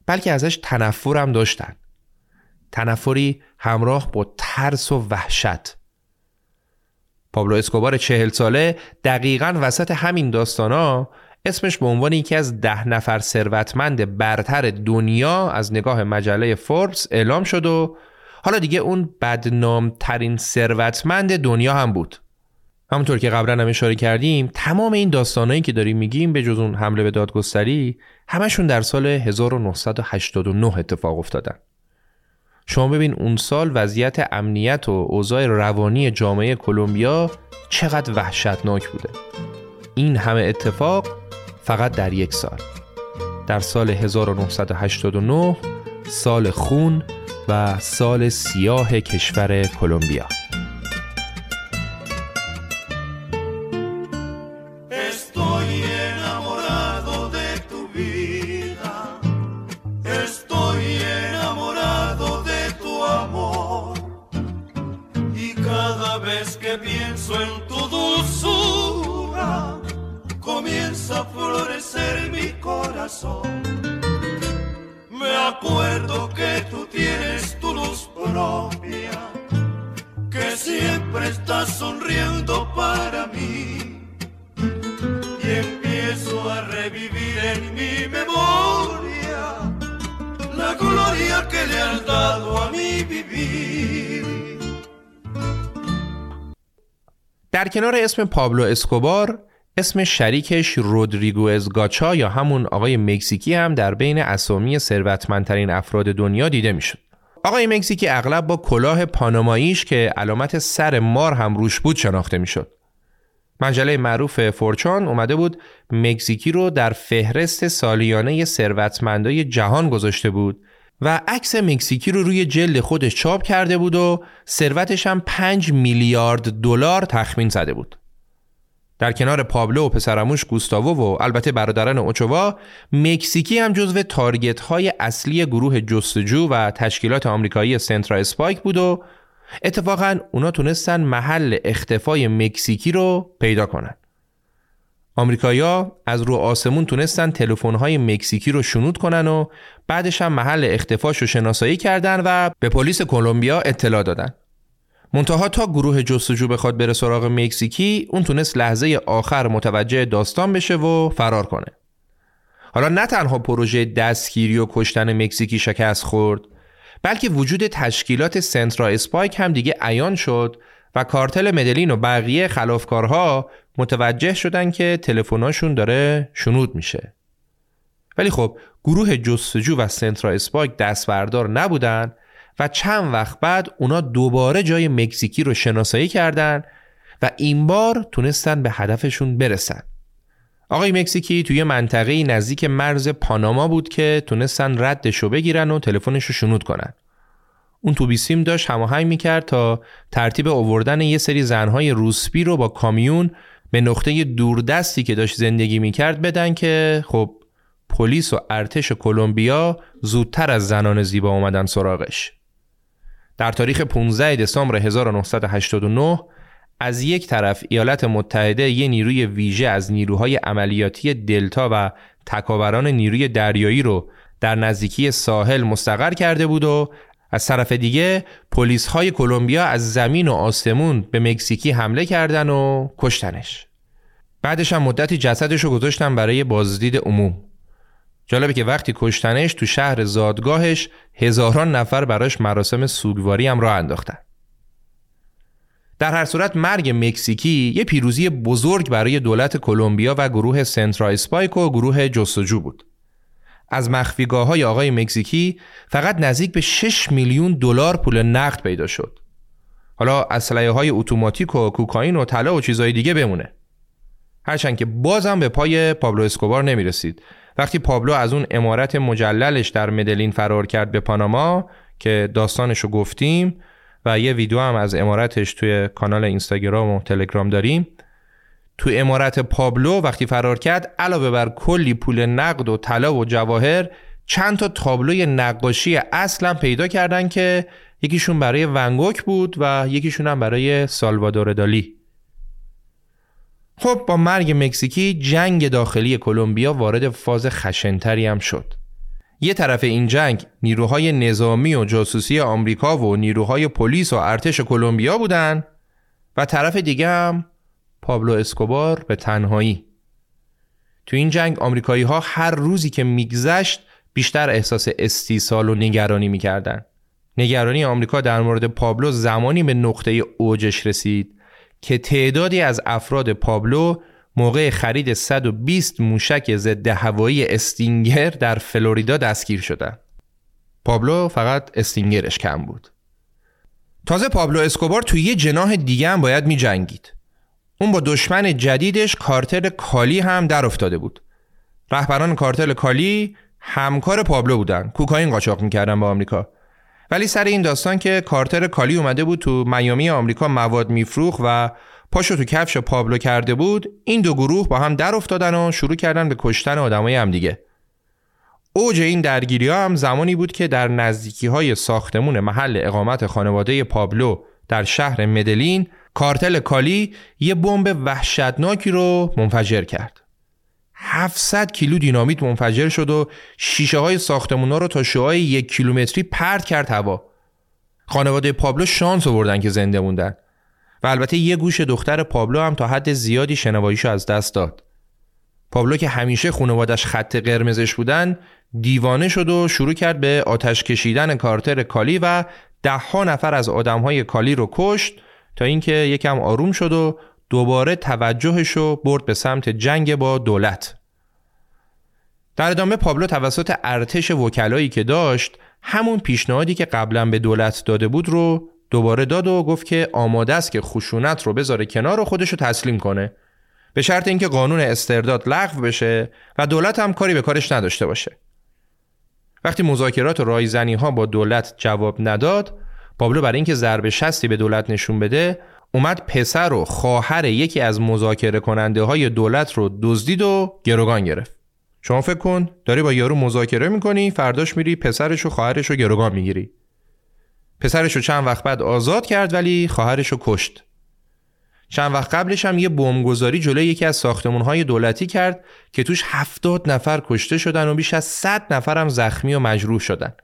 بلکه ازش تنفر هم داشتن. تنفری همراه با ترس و وحشت. پابلو اسکوبار چهل ساله دقیقاً وسط همین داستانا اسمش به عنوان یکی از ده نفر ثروتمند برتر دنیا از نگاه مجله فوربس اعلام شد و حالا دیگه اون بدنامترین ثروتمند دنیا هم بود. همونطور که قبلا هم اشاره کردیم تمام این داستانایی که داریم میگیم به جز اون حمله به دادگستری همشون در سال هزار و نهصد و هشتاد و نه اتفاق افتادن. شما ببین اون سال وضعیت امنیت و اوضاع روانی جامعه کلمبیا چقدر وحشتناک بوده. این همه اتفاق فقط در یک سال، در سال هزار و نهصد و هشتاد و نه، سال خون و سال سیاه کشور کلمبیا. Pienso en tu dulzura, comienza a florecer mi corazón. Me acuerdo que tú tienes tu luz propia, que siempre estás sonriendo para mí. Y empiezo a revivir en mi memoria la gloria que le has dado a mi vivir. در کنار اسم پابلو اسکوبار، اسم شریکش رودریگوز گاچا یا همون آقای مکزیکی هم در بین اسامی ثروتمندترین افراد دنیا دیده میشد. آقای مکزیکی اغلب با کلاه پاناماییش که علامت سر مار هم روش بود شناخته میشد. مجله معروف فورچون اومده بود مکزیکی رو در فهرست سالیانه ثروتمندای جهان گذاشته بود و عکس مکزیکی رو روی جلد خودش چاپ کرده بود و ثروتش هم پنج میلیارد دلار تخمین زده بود. در کنار پابلو و پسرعموش گوستاوو و البته برادران اوچووا، مکزیکی هم جزو تارگت های اصلی گروه جستجو و تشکیلات آمریکایی سنترا اسپایک بود و اتفاقاً اونا تونستن محل اختفای مکزیکی رو پیدا کنن. آمریکایی‌ها از رو آسمون تونستن تلفن‌های مکزیکی رو شنود کنن و بعدش هم محل اختفاش رو شناسایی کردن و به پلیس کلمبیا اطلاع دادن. منتها تا گروه جستجو بخواد بره سراغ مکزیکی، اون تونست لحظه آخر متوجه داستان بشه و فرار کنه. حالا نه تنها پروژه دستگیری و کشتن مکزیکی شکست خورد، بلکه وجود تشکیلات سنترا اسپایک هم دیگه عیان شد و کارتل مدلین و بقیه خلافکارها متوجه شدن که تلفن‌هاشون داره شنود میشه. ولی خب گروه جستجو و سنترا اسپایک دست بردار نبودن و چند وقت بعد اونا دوباره جای مکزیکی رو شناسایی کردن و این بار تونستن به هدفشون برسن. آقای مکزیکی توی منطقه‌ای نزدیک مرز پاناما بود که تونستن ردشو بگیرن و تلفنشو شنود کنن. اون تو بیسیم داشت هماهنگ میکرد تا ترتیب آوردن یه سری زنهای روسبی رو با کامیون به نقطه دوردستی که داشت زندگی میکرد بدن که خب پلیس و ارتش کلمبیا زودتر از زنان زیبا اومدن سراغش. در تاریخ پانزده دسامبر هزار و نهصد و هشتاد و نه از یک طرف ایالات متحده یه نیروی ویژه از نیروهای عملیاتی دلتا و تکاوران نیروی دریایی رو در نزدیکی ساحل مستقر کرده بود و از طرف دیگه پلیس‌های کلمبیا از زمین و آسمون به مکزیکی حمله کردن و کشتنش. بعدش هم مدتی جسدش رو گذاشتن برای بازدید عموم. جالبه که وقتی کشتنش تو شهر زادگاهش هزاران نفر براش مراسم سوگواری هم راه انداختن. در هر صورت مرگ مکزیکی یه پیروزی بزرگ برای دولت کلمبیا و گروه سنترا اسپایک و گروه جستجو بود. از مخفیگاه‌های آقای مکزیکی فقط نزدیک به شش میلیون دلار پول نقد پیدا شد. حالا اسلحه‌های اتوماتیک و کوکائین و طلا و چیزهای دیگه بمونه. هرچند که بازم به پای پابلو اسکوبار نمی‌رسید. وقتی پابلو از اون عمارت مجللش در مدلین فرار کرد به پاناما که داستانشو گفتیم و یه ویدیو هم از عمارتش توی کانال اینستاگرام و تلگرام داریم، تو عمارت پابلو وقتی فرار کرد علاوه بر کلی پول نقد و طلا و جواهر چند تا تابلوی نقاشی اصلا پیدا کردن که یکیشون برای ونگوک بود و یکیشون هم برای سالوادور دالی. خب با مرگ مکزیکی جنگ داخلی کلمبیا وارد فاز خشنتری هم شد. یه طرف این جنگ نیروهای نظامی و جاسوسی آمریکا و نیروهای پلیس و ارتش کلمبیا بودن و طرف دیگه هم پابلو اسکوبار به تنهایی. تو این جنگ آمریکایی ها هر روزی که میگذشت بیشتر احساس استیصال و نگرانی میکردن. نگرانی آمریکا در مورد پابلو زمانی به نقطه اوجش رسید که تعدادی از افراد پابلو موقع خرید صد و بیست موشک ضد هوایی استینگر در فلوریدا دستگیر شدند. پابلو فقط استینگرش کم بود. تازه پابلو اسکوبار توی یه جناح دیگه هم باید می جنگید. اون با دشمن جدیدش کارتل کالی هم در افتاده بود. رهبران کارتل کالی همکار پابلو بودن. کوکائین قاچاق می‌کردن با آمریکا. ولی سر این داستان که کارتل کالی اومده بود تو میامی آمریکا مواد میفروخت و پاشو تو کفش پابلو کرده بود، این دو گروه با هم در افتادن و شروع کردن به کشتن آدمای هم دیگه. اوج این درگیری‌ها هم زمانی بود که در نزدیکی‌های ساختمون محل اقامت خانواده پابلو در شهر مدلین کارتل کالی یه بمب وحشتناکی رو منفجر کرد. هفتصد کیلو دینامیت منفجر شد و شیشه های ساختمونا رو تا شعاع یک کیلومتری پرت کرد هوا. خانواده پابلو شانس آوردن که زنده موندن و البته یه گوش دختر پابلو هم تا حد زیادی شنواییشو از دست داد. پابلو که همیشه خانوادش خط قرمزش بودن دیوانه شد و شروع کرد به آتش کشیدن کارتل کالی و ده ها نفر از آدمهای کالی رو کشت تا اینکه یکم آروم شد و دوباره توجهشو برد به سمت جنگ با دولت. در ادامه پابلو توسط ارتش وکلایی که داشت همون پیشنهادی که قبلا به دولت داده بود رو دوباره داد و گفت که آماده است که خشونت رو بذاره کنار و خودشو تسلیم کنه، به شرط اینکه قانون استرداد لغو بشه و دولت هم کاری به کارش نداشته باشه. وقتی مذاکرات و رایزنی ها با دولت جواب نداد، پابلو برای اینکه ضربه شستی به دولت نشون بده اومد پسر و خواهر یکی از مذاکره کننده های دولت رو دزدید و گروگان گرفت. شما فکر کن داری با یارو مذاکره میکنی، فرداش میری پسرش و خواهرش رو گروگان میگیری. پسرش رو چند وقت بعد آزاد کرد ولی خواهرش رو کشت. چند وقت قبلش هم یه بمبگذاری جلوی یکی از ساختمان‌های دولتی کرد که توش هفتاد نفر کشته شدن و بیش از صد نفر هم زخمی و مجروح شدن.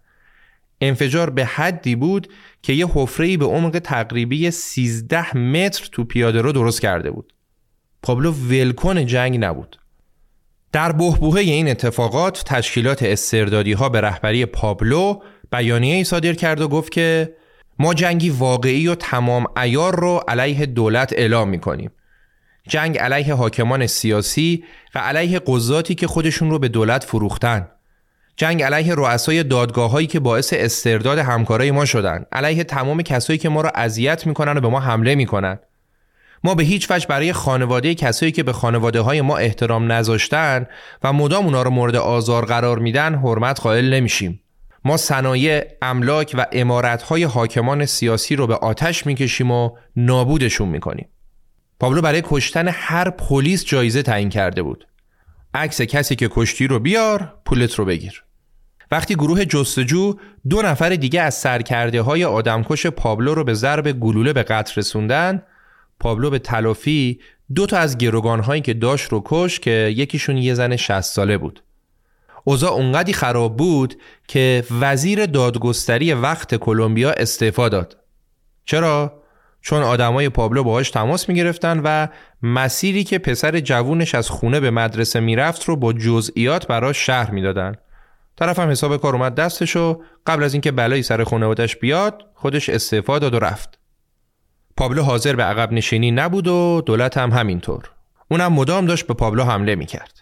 انفجار به حدی بود که یه حفره‌ای به عمق تقریبی سیزده متر تو پیاده رو درست کرده بود. پابلو ولکن جنگ نبود. در بحبوحه این اتفاقات تشکیلات استردادی‌ها به رهبری پابلو بیانیه‌ای صادر کرد و گفت که ما جنگی واقعی و تمام عیار رو علیه دولت اعلام می‌کنیم. جنگ علیه حاکمان سیاسی و علیه قضاتی که خودشون رو به دولت فروختن. جنگ علیه رؤسای دادگاه‌هایی که باعث استرداد همکارای ما شدن، علیه تمام کسایی که ما رو اذیت می‌کنن و به ما حمله می‌کنن. ما به هیچ وجه برای خانواده کسایی که به خانواده‌های ما احترام نذاشتن و مدام اونا رو مورد آزار قرار میدن حرمت قائل نمیشیم. ما صنایع، املاک و عمارت‌های حاکمان سیاسی رو به آتش می‌کشیم و نابودشون می‌کنیم. پابلو برای کشتن هر پلیس جایزه تعیین کرده بود. عکس کسی که کشتی رو بیار، پولت رو بگیر. وقتی گروه جستجو دو نفر دیگه از سرکرده‌های آدمکش پابلو رو به ضرب گلوله به قتل رسوندن، پابلو به تلافی دو تا از گروگان‌هایی که داشت رو کش که یکیشون یه زن شصت ساله بود. اوضاع اونقدی خراب بود که وزیر دادگستری وقت کلمبیا استعفا داد. چرا؟ چون آدمای پابلو باهاش تماس میگرفتن و مسیری که پسر جوونش از خونه به مدرسه میرفت رو با جزئیات براش شرح میدادن. طرف هم حساب کار اومد دستش و قبل از اینکه بلایی سر خانواده‌اش بیاد خودش استعفا داد و رفت. پابلو حاضر به عقب نشینی نبود و دولت هم همینطور. اونم مدام داشت به پابلو حمله میکرد.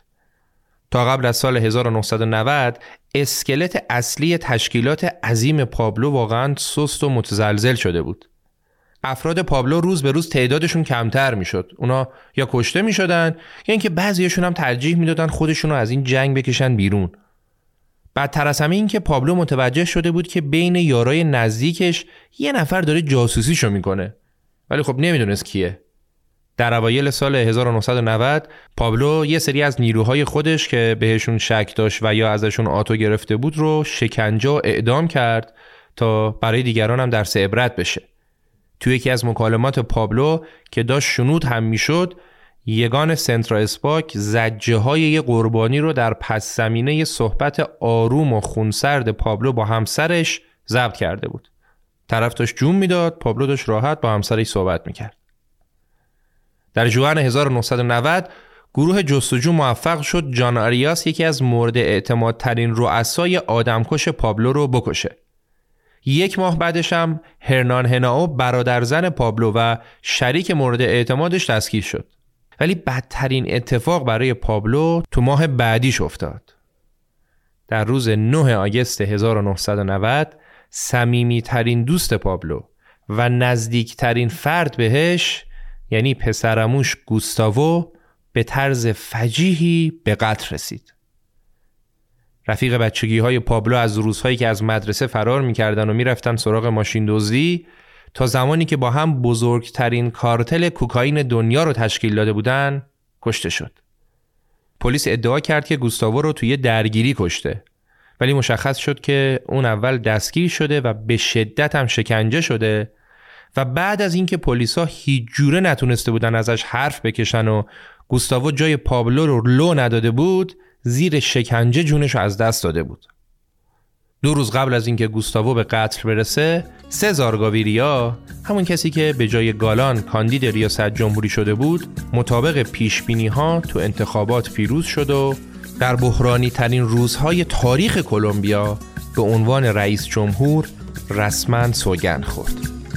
تا قبل از سال هزار و نهصد و نود اسکلت اصلی تشکیلات عظیم پابلو واقعاً سست و متزلزل شده بود. افراد پابلو روز به روز تعدادشون کمتر میشد. اونا یا کشته میشدن یا اینکه بعضیاشون هم ترجیح میدادن خودشون رو از این جنگ بکشن بیرون. بدتر از همه این که پابلو متوجه شده بود که بین یارای نزدیکش یه نفر داره جاسوسیشو میکنه، ولی خب نمیدونست کیه. در اوایل سال هزار و نهصد و نود پابلو یه سری از نیروهای خودش که بهشون شک داشت و یا ازشون آتو گرفته بود رو شکنجه و اعدام کرد تا برای دیگران هم درس عبرت بشه. توی یکی از مکالمات پابلو که داشت شنود هم میشد، یگان سنترا اسپاک زجه های یه قربانی رو در پس زمینه صحبت آروم و خونسرد پابلو با همسرش ضبط کرده بود. طرف داشت جون میداد، پابلو داشت راحت با همسرش صحبت میکرد. در ژوئن هزار و نهصد و نود گروه جستجو موفق شد جان آریاس، یکی از مورد اعتمادترین رؤسای آدمکش پابلو رو بکشه. یک ماه بعدش هم هرنان هنائو برادرزن پابلو و شریک مورد اعتمادش دستگیر شد. ولی بدترین اتفاق برای پابلو تو ماه بعدیش افتاد. در روز نه آگوست هزار و نهصد و نود صمیمی‌ترین دوست پابلو و نزدیکترین فرد بهش، یعنی پسرعموش گوستاوو، به طرز فجیحی به قتل رسید. رفیق بچگی های پابلو از روزهایی که از مدرسه فرار میکردن و میرفتن سراغ ماشین دزدی تا زمانی که با هم بزرگترین کارتل کوکائین دنیا رو تشکیل داده بودن کشته شد. پلیس ادعا کرد که گوستاوو رو توی درگیری کشته، ولی مشخص شد که اون اول دستگیر شده و به شدت هم شکنجه شده و بعد از اینکه پلیسا هیچ جوره نتونسته بودن ازش حرف بکشن و گوستاوو جای پابلو رو لو نداده بود، زیر شکنجه جونش رو از دست داده بود. دو روز قبل از اینکه گوستاوو به قتل برسه، سزار گاویریا، همون کسی که به جای گالان کاندید ریاست جمهوری شده بود، مطابق پیشبینی‌ها تو انتخابات پیروز شد و در بحرانی ترین روزهای تاریخ کلمبیا به عنوان رئیس جمهور رسما سوگند خورد.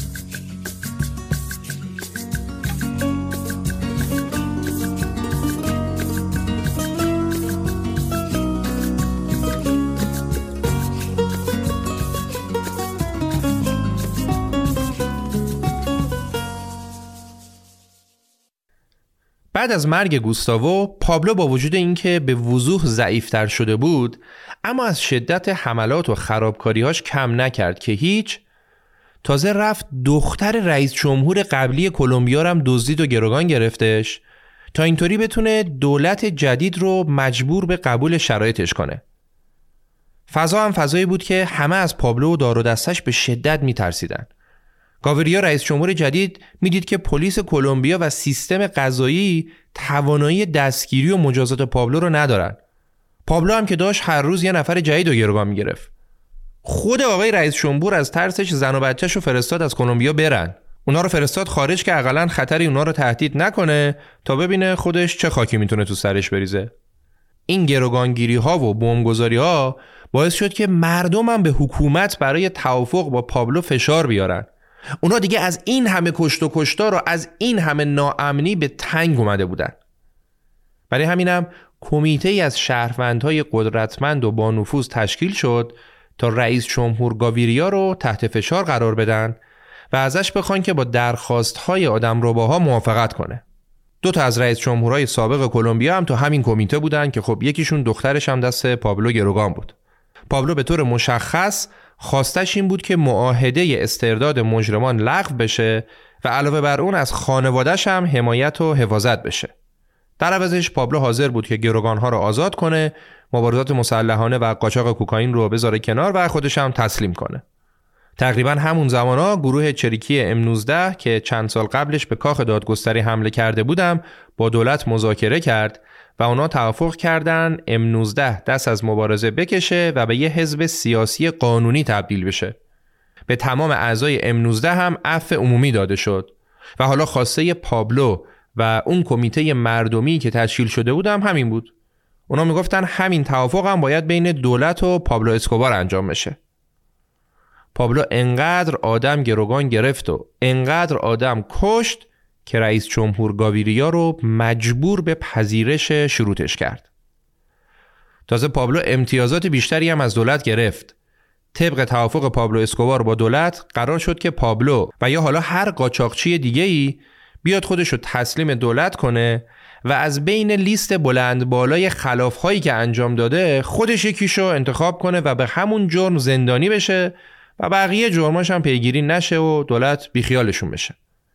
بعد از مرگ گوستاوو، پابلو با وجود اینکه به وضوح ضعیف‌تر شده بود، اما از شدت حملات و خرابکاری‌هاش کم نکرد که هیچ. تازه رفت دختر رئیس جمهور قبلی کلمبیا رو هم دزدید و گروگان گرفتش تا اینطوری بتونه دولت جدید رو مجبور به قبول شرایطش کنه. فضا هم فضایی بود که همه از پابلو و دار و دستش به شدت می‌ترسیدن. گاویریا رئیس جمهور جدید میدید که پلیس کلمبیا و سیستم قضایی توانایی دستگیری و مجازات پابلو رو ندارن. پابلو هم که داشت هر روز یه نفر جدید رو گروگان میگرفت. خود آقای رئیس جمهور از ترسش زن و بچه‌ش رو فرستاد از کلمبیا برن. اونا رو فرستاد خارج که حداقل خطری اونا رو تهدید نکنه تا ببینه خودش چه خاکی میتونه تو سرش بریزه. این گروگانگیری ها و بمبگذاری ها باعث شد که مردم هم به حکومت برای توافق با پابلو فشار بیارن. اونا دیگه از این همه کشت و کشتار و از این همه ناامنی به تنگ اومده بودن. برای همینم کمیته‌ای از شهروندهای قدرتمند و با نفوذ تشکیل شد تا رئیس جمهور گاویریا رو تحت فشار قرار بدن و ازش بخوان که با درخواست‌های آدمرباها موافقت کنه. دو تا از رئیس جمهورهای سابق کلمبیا هم تو همین کمیته بودن که خب یکیشون دخترش هم دست پابلو گروگان بود. پابلو به طور مشخص خواستش این بود که معاهده استرداد مجرمان لغو بشه و علاوه بر اون از خانواده‌اش هم حمایت و حفاظت بشه. در عوضش پابلو حاضر بود که گروگان‌ها رو آزاد کنه، مبارزات مسلحانه و قاچاق کوکائین رو بذاره کنار و خودش هم تسلیم کنه. تقریبا همون زمانا گروه چریکی ام نوزده که چند سال قبلش به کاخ دادگستری حمله کرده بودم با دولت مذاکره کرد و اونا توافق کردن ام نوزده دست از مبارزه بکشه و به یه حزب سیاسی قانونی تبدیل بشه. به تمام اعضای ام نوزده هم عفو عمومی داده شد و حالا خواسته پابلو و اون کمیته مردمی که تشکیل شده بود هم همین بود. اونا میگفتن همین توافق هم باید بین دولت و پابلو اسکوبار انجام بشه. پابلو انقدر آدم گروگان گرفت و انقدر آدم کشت که رئیس جمهور گاویریا رو مجبور به پذیرش شروطش کرد. تازه پابلو امتیازات بیشتری هم از دولت گرفت. طبق توافق پابلو اسکوبار با دولت قرار شد که پابلو و یا حالا هر قاچاقچی دیگه‌ای بیاد خودش رو تسلیم دولت کنه و از بین لیست بلند بالای خلاف‌هایی که انجام داده خودش یکیشو انتخاب کنه و به همون جرم زندانی بشه و بقیه جرماش هم پیگیری نشه و دولت بیخیالشون بشه.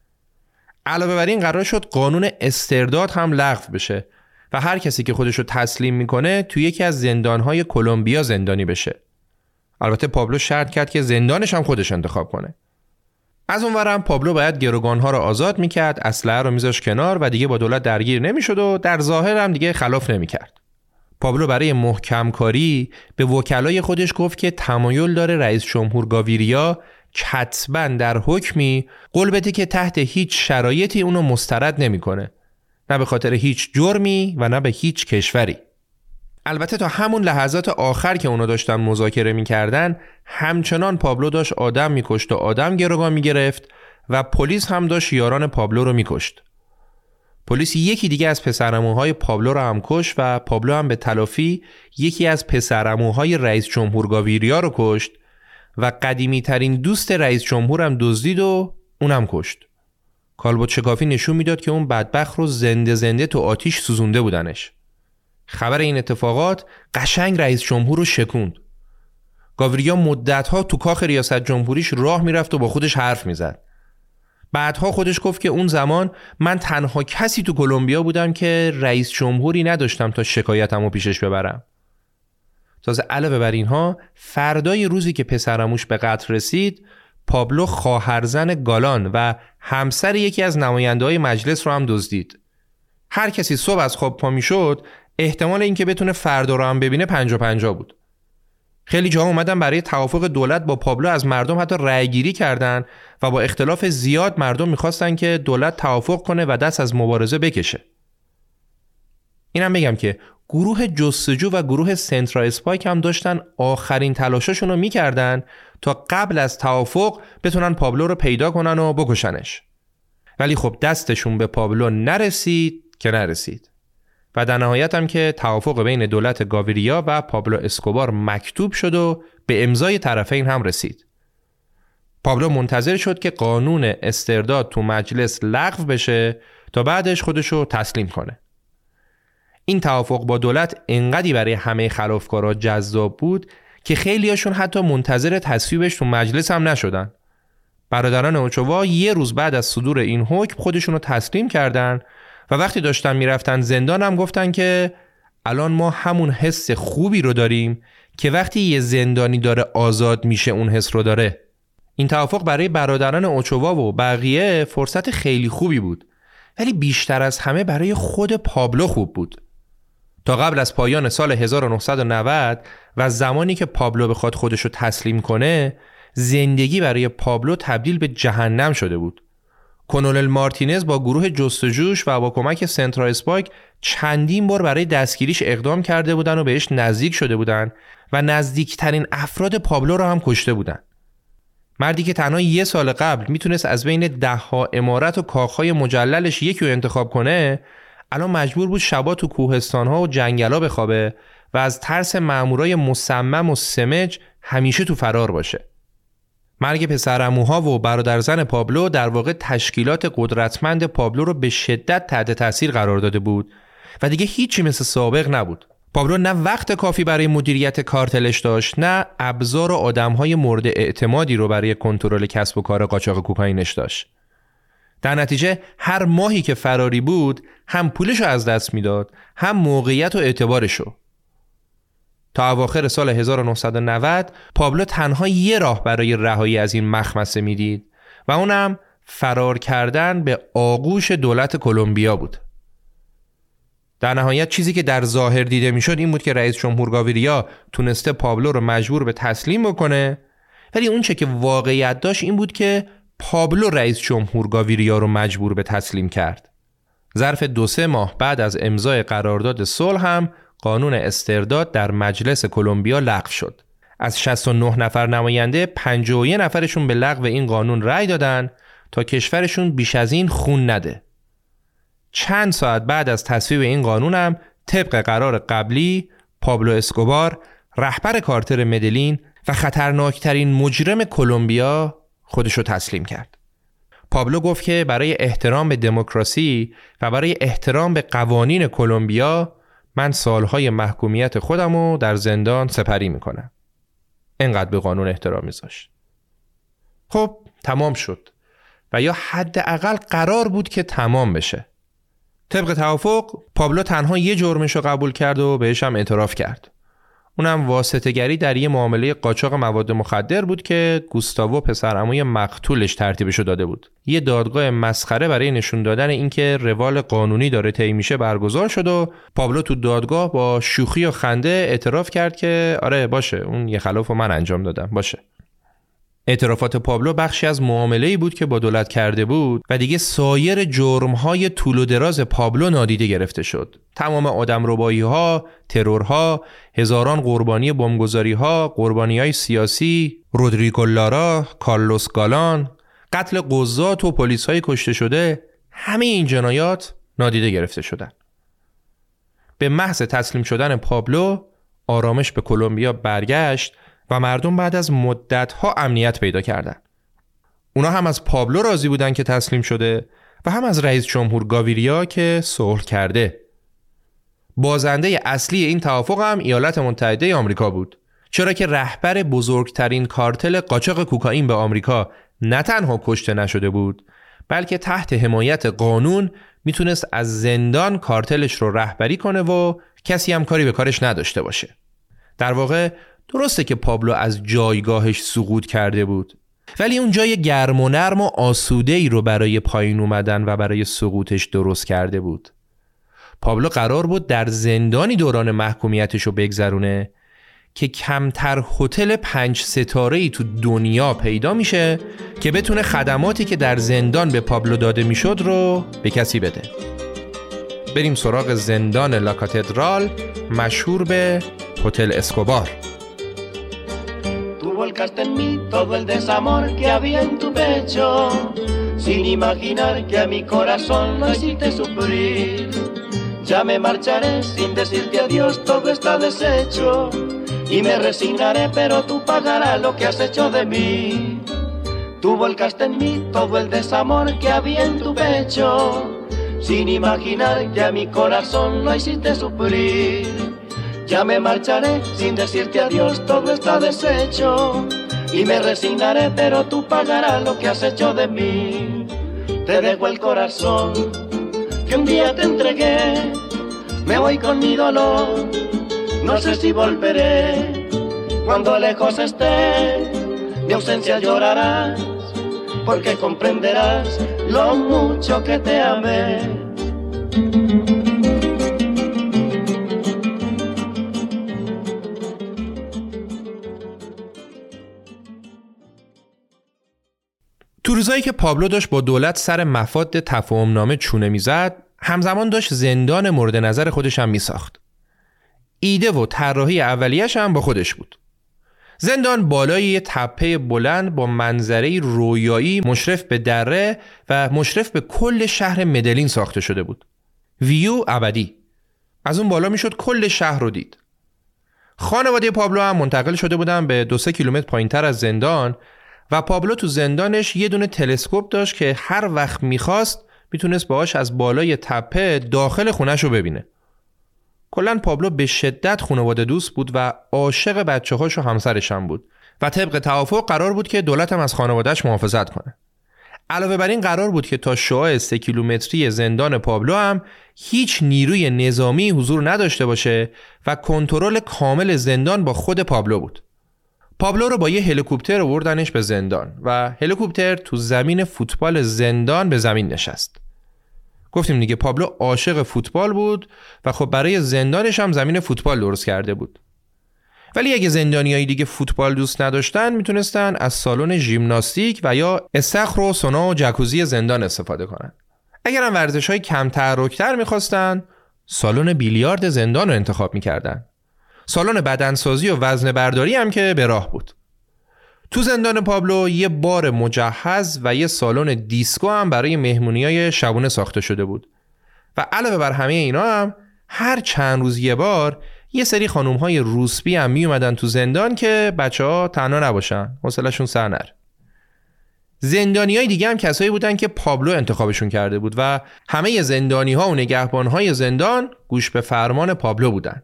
علاوه بر این قرار شد قانون استرداد هم لغو بشه و هر کسی که خودشو تسلیم میکنه توی یکی از زندانهای کلمبیا زندانی بشه. البته پابلو شرط کرد که زندانش هم خودش انتخاب کنه. از اونورم پابلو باید گروگان‌ها رو آزاد میکرد، اسلحه رو میذاش کنار و دیگه با دولت درگیر نمیشد و در ظاهر هم دیگه خلاف نمیکرد. پابلو برای محکم کاری به وکلای خودش گفت که تمایل داره رئیس جمهور گاویریا کتباً در حکمی قول بده که تحت هیچ شرایطی اونو مسترد نمیکنه، نه به خاطر هیچ جرمی و نه به هیچ کشوری. البته تا همون لحظات آخر که اونو داشتن مذاکره میکردن همچنان پابلو داشت آدم میکشت و آدم گروگان میگرفت و پلیس هم داشت یاران پابلو رو میکشت. پلیس یکی دیگه از پسرعموهای پابلو رو هم کشت و پابلو هم به تلافی یکی از پسرعموهای رئیس جمهور گاویریا رو کشت و قدیمی ترین دوست رئیس جمهور هم دزدید و اونم کشت. کالبد شکافی نشون میداد که اون بدبخت رو زنده زنده تو آتیش سوزونده بودنش. خبر این اتفاقات قشنگ رئیس جمهور رو شکوند. گاویریا مدت‌ها تو کاخ ریاست جمهوریش راه میرفت و با خودش حرف میزد. بعدها خودش گفت که اون زمان من تنها کسی تو کلمبیا بودم که رئیس جمهوری نداشتم تا شکایتمو پیشش ببرم. تازه علاوه بر اینها فردای روزی که پسرعموش به قتل رسید، پابلو خواهرزن گالان و همسر یکی از نماینده‌های مجلس رو هم دزدید. هر کسی صبح از خواب پا میشد احتمال اینکه بتونه فردا رو هم ببینه پنجا پنجا بود. خیلی جاها اومدن برای توافق دولت با پابلو از مردم حتی رأی گیری کردن و با اختلاف زیاد مردم میخواستن که دولت توافق کنه و دست از مبارزه بکشه. اینم بگم که گروه جستجو و گروه سنترا اسپایک هم داشتن آخرین تلاشاشون رو میکردن تا قبل از توافق بتونن پابلو رو پیدا کنن و بکشنش. ولی خب دستشون به پابلو نرسید که نرسید. و در نهایت هم که توافق بین دولت گاویریا و پابلو اسکوبار مکتوب شد و به امضای طرفین هم رسید. پابلو منتظر شد که قانون استرداد تو مجلس لغو بشه تا بعدش خودشو تسلیم کنه. این توافق با دولت انقدی برای همه خلافکارا جذاب بود که خیلیاشون حتی منتظر تصویبش تو مجلس هم نشدن. برادران اوچوا یه روز بعد از صدور این حکم خودشونو تسلیم کردن و وقتی داشتن میرفتن زندان هم گفتن که الان ما همون حس خوبی رو داریم که وقتی یه زندانی داره آزاد میشه اون حس رو داره. این توافق برای برادران اوچوا و بقیه فرصت خیلی خوبی بود، ولی بیشتر از همه برای خود پابلو خوب بود. تا قبل از پایان سال هزار و نهصد و نود و زمانی که پابلو بخواد خودشو تسلیم کنه، زندگی برای پابلو تبدیل به جهنم شده بود. کلونل مارتینز با گروه جستجوش و با کمک سنترا اسپایک چندین بار برای دستگیریش اقدام کرده بودن و بهش نزدیک شده بودن و نزدیکترین افراد پابلو رو هم کشته بودن. مردی که تنها یه سال قبل میتونست از بین ده ها امارت و کاخهای مجللش یکی رو انتخاب کنه، الان مجبور بود شبا تو کوهستان‌ها و جنگلا بخوابه و از ترس مامورای مصمم و سمج همیشه تو فرار باشه. مرگ پسرعموها و برادرزن پابلو در واقع تشکیلات قدرتمند پابلو رو به شدت تحت تاثیر قرار داده بود و دیگه هیچی مثل سابق نبود. پابلو نه وقت کافی برای مدیریت کارتلش داشت، نه ابزار و آدم‌های مورد اعتمادی رو برای کنترل کسب و کار قاچاق کوکائینش داشت. در نتیجه هر ماهی که فراری بود هم پولش رو از دست میداد، هم موقعیت و اعتبارش رو. تا اواخر سال هزار و نهصد و نود پابلو تنها یه راه برای رهایی از این مخمسه میدید و اونم فرار کردن به آغوش دولت کلمبیا بود. در نهایت چیزی که در ظاهر دیده میشد این بود که رئیس جمهور گاویریا تونسته پابلو رو مجبور به تسلیم بکنه، ولی اون چه که واقعیت داشت این بود که پابلو رئیس جمهور گاویریا رو مجبور به تسلیم کرد. ظرف دو سه ماه بعد از امضای قرارداد صلح هم قانون استرداد در مجلس کلمبیا لغو شد. از شصت و نه نفر نماینده پنجاه و یک نفرشون به لغو این قانون رأی دادن تا کشورشون بیش از این خون نده. چند ساعت بعد از تصویب این قانون هم طبق قرار قبلی پابلو اسکوبار رهبر کارتر مدلین و خطرناکترین مجرم کلمبیا خودشو تسلیم کرد. پابلو گفت که برای احترام به دموکراسی و برای احترام به قوانین کلمبیا من سالهای محکومیت خودمو در زندان سپری میکنم. انقدر به قانون احترام میذاشت. خب تمام شد و یا حداقل قرار بود که تمام بشه. طبق توافق پابلو تنها یه جرمشو قبول کرد و بهش هم اعتراف کرد. اونم واسطه‌گری در یه معامله قاچاق مواد مخدر بود که گوستاوو پسرعموی مقتولش ترتیبشو داده بود. یه دادگاه مسخره برای نشون دادن اینکه روال قانونی داره طی میشه برگزار شد و پابلو تو دادگاه با شوخی و خنده اعتراف کرد که آره باشه، اون یه خلافو من انجام دادم، باشه. اعترافات پابلو بخشی از معامله‌ای بود که با دولت کرده بود و دیگه سایر جرم‌های طول و دراز پابلو نادیده گرفته شد. تمام آدمربایی‌ها، ترورها، هزاران قربانی بمبگذاری‌ها، قربانی‌های سیاسی، رودریگو لارا، کارلوس گالان، قتل قضات و پلیس‌های کشته شده، همه این جنایات نادیده گرفته شدن. به محض تسلیم شدن پابلو، آرامش به کلمبیا برگشت و مردم بعد از مدت‌ها امنیت پیدا کردن. اونا هم از پابلو راضی بودن که تسلیم شده و هم از رئیس جمهور گاویریا که صلح کرده. بازنده اصلی این توافق هم ایالات متحده آمریکا بود، چرا که رهبر بزرگترین کارتل قاچاق کوکائین به آمریکا نه تنها کشته نشده بود، بلکه تحت حمایت قانون میتونست از زندان کارتلش رو رهبری کنه و کسی هم کاری به کارش نداشته باشه. در واقع درسته که پابلو از جایگاهش سقوط کرده بود، ولی اون جای گرم و نرم و آسوده‌ای رو برای پایین اومدن و برای سقوطش درست کرده بود. پابلو قرار بود در زندانی دوران محکومیتش رو بگذرونه که کمتر هتل پنج ستاره‌ای تو دنیا پیدا میشه که بتونه خدماتی که در زندان به پابلو داده میشد رو به کسی بده. بریم سراغ زندان لا کاتدرال، مشهور به هتل اسکوبار. Tú volcaste en mí todo el desamor que había en tu pecho, sin imaginar que a mi corazón lo hiciste sufrir. Ya me marcharé sin decirte adiós, todo está deshecho, y me resignaré, pero tú pagarás lo que has hecho de mí. Tú volcaste en mí todo el desamor que había en tu pecho, sin imaginar que a mi corazón lo hiciste sufrir. Ya me marcharé sin decirte adiós, todo está deshecho, y me resignaré, pero tú pagarás lo que has hecho de mí. Te dejo el corazón que un día te entregué, me voy con mi dolor, no sé si volveré. Cuando lejos esté, mi ausencia llorarás, porque comprenderás lo mucho que te amé. تو روزایی که پابلو داشت با دولت سر مفاد تفاهمنامه چونه میزد، همزمان داشت زندان مورد نظر خودش هم میساخت. ایده و طراحی اولیه‌اش هم با خودش بود. زندان بالای یه تپه بلند با منظره رویایی مشرف به دره و مشرف به کل شهر مدلین ساخته شده بود. ویو ابدی. از اون بالا میشد کل شهر رو دید. خانواده پابلو هم منتقل شده بودن به دو سه کیلومتر پایین‌تر از زندان و پابلو تو زندانش یه دونه تلسکوپ داشت که هر وقت میخواست میتونست باهاش از بالای تپه داخل خونه‌شو ببینه. کلاً پابلو به شدت خانواده دوست بود و عاشق بچه‌هاش و همسرش هم بود و طبق توافق قرار بود که دولت هم از خانواده‌اش محافظت کنه. علاوه بر این قرار بود که تا شعاع سه کیلومتری زندان پابلو هم هیچ نیروی نظامی حضور نداشته باشه و کنترل کامل زندان با خود پابلو بود. پابلو رو با یه هلیکوپتر آوردنش به زندان و هلیکوپتر تو زمین فوتبال زندان به زمین نشست. گفتیم دیگه پابلو عاشق فوتبال بود و خب برای زندانش هم زمین فوتبال درست کرده بود. ولی اگه زندانیای دیگه فوتبال دوست نداشتن میتونستن از سالن ژیمناستیک و یا استخر و سونا و جکوزی زندان استفاده کنن. اگرم ورزش‌های کم تحرک‌تر می‌خواستن سالن بیلیارد زندان رو انتخاب می‌کردن. سالن بدنسازی و وزنه برداری هم که به راه بود. تو زندان پابلو یه بار مجهز و یه سالن دیسکو هم برای مهمونی‌های شبونه ساخته شده بود. و علاوه بر همه اینا هم هر چند روز یه بار یه سری خانوم‌های روسبی هم می اومدن تو زندان که بچه‌ها تنها نباشن، حوصله‌شون سر نره. زندانیای دیگه هم کسایی بودن که پابلو انتخابشون کرده بود و همه زندانی‌ها و نگهبان‌های زندان گوش به فرمان پابلو بودن.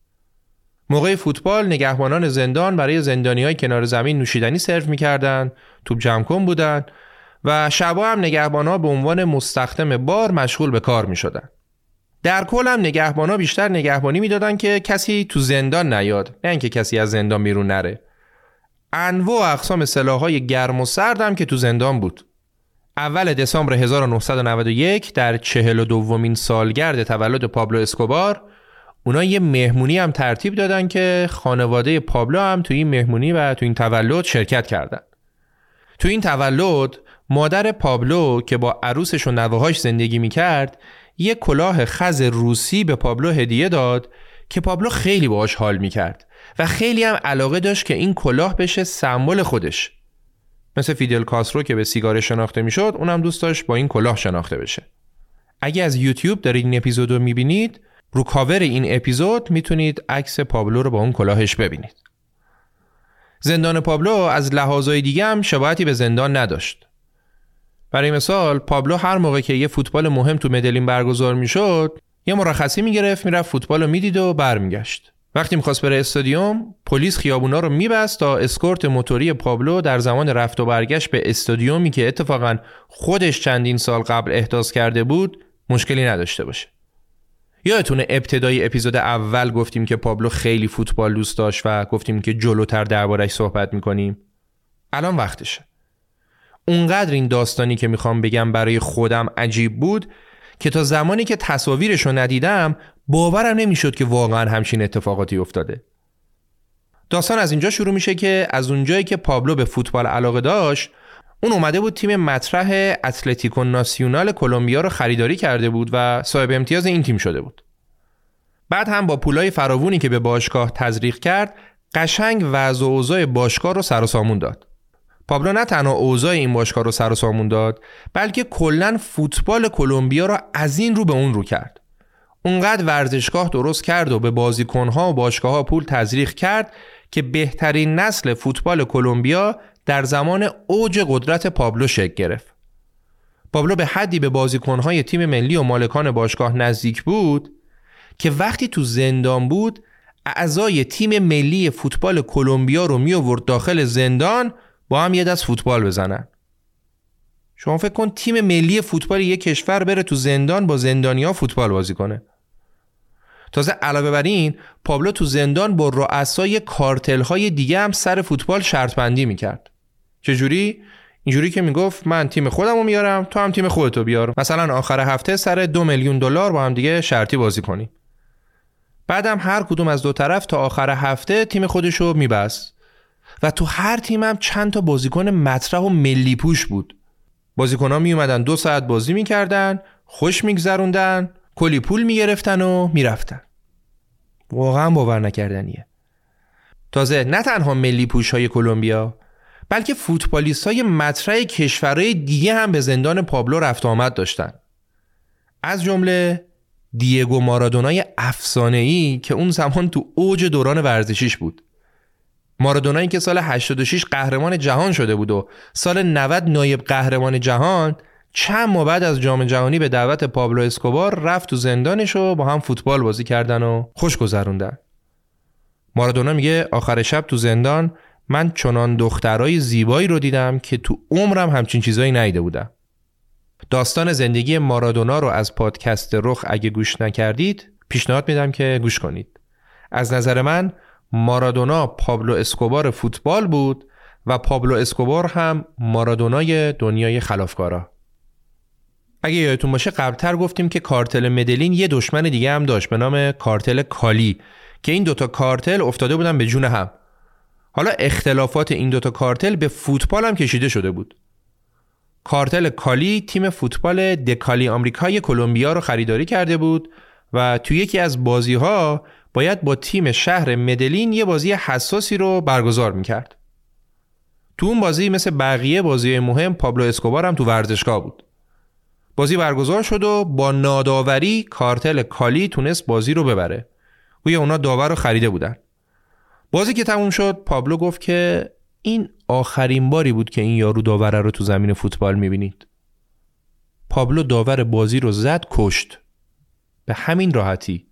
موقع فوتبال نگهبانان زندان برای زندانی‌های کنار زمین نوشیدنی سرو می‌کردن، توپ جمع کن بودن و شبا هم نگهبان‌ها به عنوان مستخدم بار مشغول به کار می‌شدن. در کل هم نگهبانا بیشتر نگهبانی میدادن که کسی تو زندان نیاد، نه اینکه کسی از زندان بیرون نره. انواع و اقسام سلاح‌های گرم و سرد هم که تو زندان بود. اول دسامبر هزار و نهصد و نود و یک در چهل و دومین سالگرد تولد پابلو اسکوبار، اونا یه مهمونی هم ترتیب دادن که خانواده پابلو هم تو این مهمونی و تو این تولد شرکت کردن. تو این تولد مادر پابلو که با عروسش و نوه‌هاش زندگی میکرد یه کلاه خز روسی به پابلو هدیه داد که پابلو خیلی باهاش حال میکرد و خیلی هم علاقه داشت که این کلاه بشه سمبل خودش. مثل فیدل کاسترو که به سیگار شناخته میشد، اونم دوست داشت با این کلاه شناخته بشه. اگه از یوتیوب دارید این اپیزود رو میبینید، رو کاور این اپیزود میتونید عکس پابلو رو با اون کلاهش ببینید. زندان پابلو از لحاظای دیگه هم شباهتی به زندان نداشت. برای مثال پابلو هر موقع که یه فوتبال مهم تو مدلین برگزار میشد، یه مرخصی میگرفت، میرفت فوتبال رو میدید و برمیگشت. وقتی میخواست بره استادیوم، پلیس خیابونا رو میبست تا اسکورت موتوری پابلو در زمان رفت و برگشت به استادیومی که اتفاقاً خودش چندین سال قبل احداث کرده بود مشکلی نداشته باشه. یادتونه ابتدای اپیزود اول گفتیم که پابلو خیلی فوتبال دوست داشت و گفتیم که جلوتر دربارش صحبت میکنیم؟ الان وقتشه. اونقدر این داستانی که میخوام بگم برای خودم عجیب بود که تا زمانی که تصاویرشو ندیدم باورم نمیشد که واقعا همچین اتفاقاتی افتاده. داستان از اینجا شروع میشه که از اونجایی که پابلو به فوتبال علاقه داشت، اون اومده بود تیم مطرح اتلتیکو ناسیونال کلمبیا رو خریداری کرده بود و صاحب امتیاز این تیم شده بود. بعد هم با پولای فراوونی که به باشگاه تزریق کرد، قشنگ وضع و اوضاع باشگاه رو سر و سامون داد. پابلو نه تنها اوضاع این باشگاه رو سر و سامون داد، بلکه کلاً فوتبال کلمبیا رو از این رو به اون رو کرد. اونقدر ورزشگاه درست کرد و به بازیکن‌ها و باشگاه‌ها پول تزریق کرد که بهترین نسل فوتبال کلمبیا در زمان اوج قدرت پابلو شکل گرفت. پابلو به حدی به بازیکن‌های تیم ملی و مالکان باشگاه نزدیک بود که وقتی تو زندان بود اعضای تیم ملی فوتبال کلمبیا رو می آورد داخل زندان با هم یه دست فوتبال بزنن. شما فکر کن تیم ملی فوتبال یک کشور بره تو زندان با زندانی‌ها فوتبال بازی کنه. تازه علاوه بر این پابلو تو زندان با رؤسای کارتل‌های دیگه هم سر فوتبال شرط بندی می‌کرد. چجوری؟ اینجوری که میگفت من تیم خودمو میارم، تو هم تیم خودتو بیار. مثلا آخر هفته سر دو میلیون دلار با هم دیگه شرطی بازی کنیم. بعدم هر کدوم از دو طرف تا آخر هفته تیم خودشو میبست. و تو هر تیم هم چند تا بازیکن مطرح و ملی پوش بود. بازیکن‌ها می اومدن دو ساعت بازی میکردن، خوش میگذروندن، کلی پول میگرفتن و میرفتن. واقعا باور نکردنیه. تازه نه تنها ملی پوش‌های کلمبیا، بلکه فوتبالیست‌های مطرح کشورهای دیگه هم به زندان پابلو رفت آمد داشتن. از جمله دیگو مارادونای افسانه‌ای که اون زمان تو اوج دوران ورزشیش بود. مارادونایی که سال هشتاد و شش قهرمان جهان شده بود و سال نود نایب قهرمان جهان، چند ماه بعد از جام جهانی به دعوت پابلو اسکوبار رفت تو زندانش و با هم فوتبال بازی کردن و خوش گذروندن. مارادونا میگه آخر شب تو زندان من چنان دخترای زیبایی رو دیدم که تو عمرم همچین چیزایی ندیده بودم. داستان زندگی مارادونا رو از پادکست رخ اگه گوش نکردید پیشنهاد میدم که گوش کنید. از نظر من مارادونا پابلو اسکوبار فوتبال بود و پابلو اسکوبار هم مارادونای دنیای خلافکارا. اگه یادتون باشه قبلتر گفتیم که کارتل مدلین یه دشمن دیگه هم داشت به نام کارتل کالی که این دوتا کارتل افتاده بودن به جون هم. حالا اختلافات این دوتا کارتل به فوتبال هم کشیده شده بود. کارتل کالی تیم فوتبال دکالی آمریکای کلمبیا رو خریداری کرده بود و توی یکی از بازی‌ها باید با تیم شهر مدلین یه بازی حساسی رو برگزار میکرد. تو اون بازی مثل بقیه بازی مهم پابلو اسکوبار هم تو ورزشگاه بود. بازی برگزار شد و با ناداوری کارتل کالی تونست بازی رو ببره. گویا اونا داور رو خریده بودن. بازی که تموم شد پابلو گفت که این آخرین باری بود که این یارو داوره رو تو زمین فوتبال میبینید. پابلو داور بازی رو زد کشت. به همین راحتی.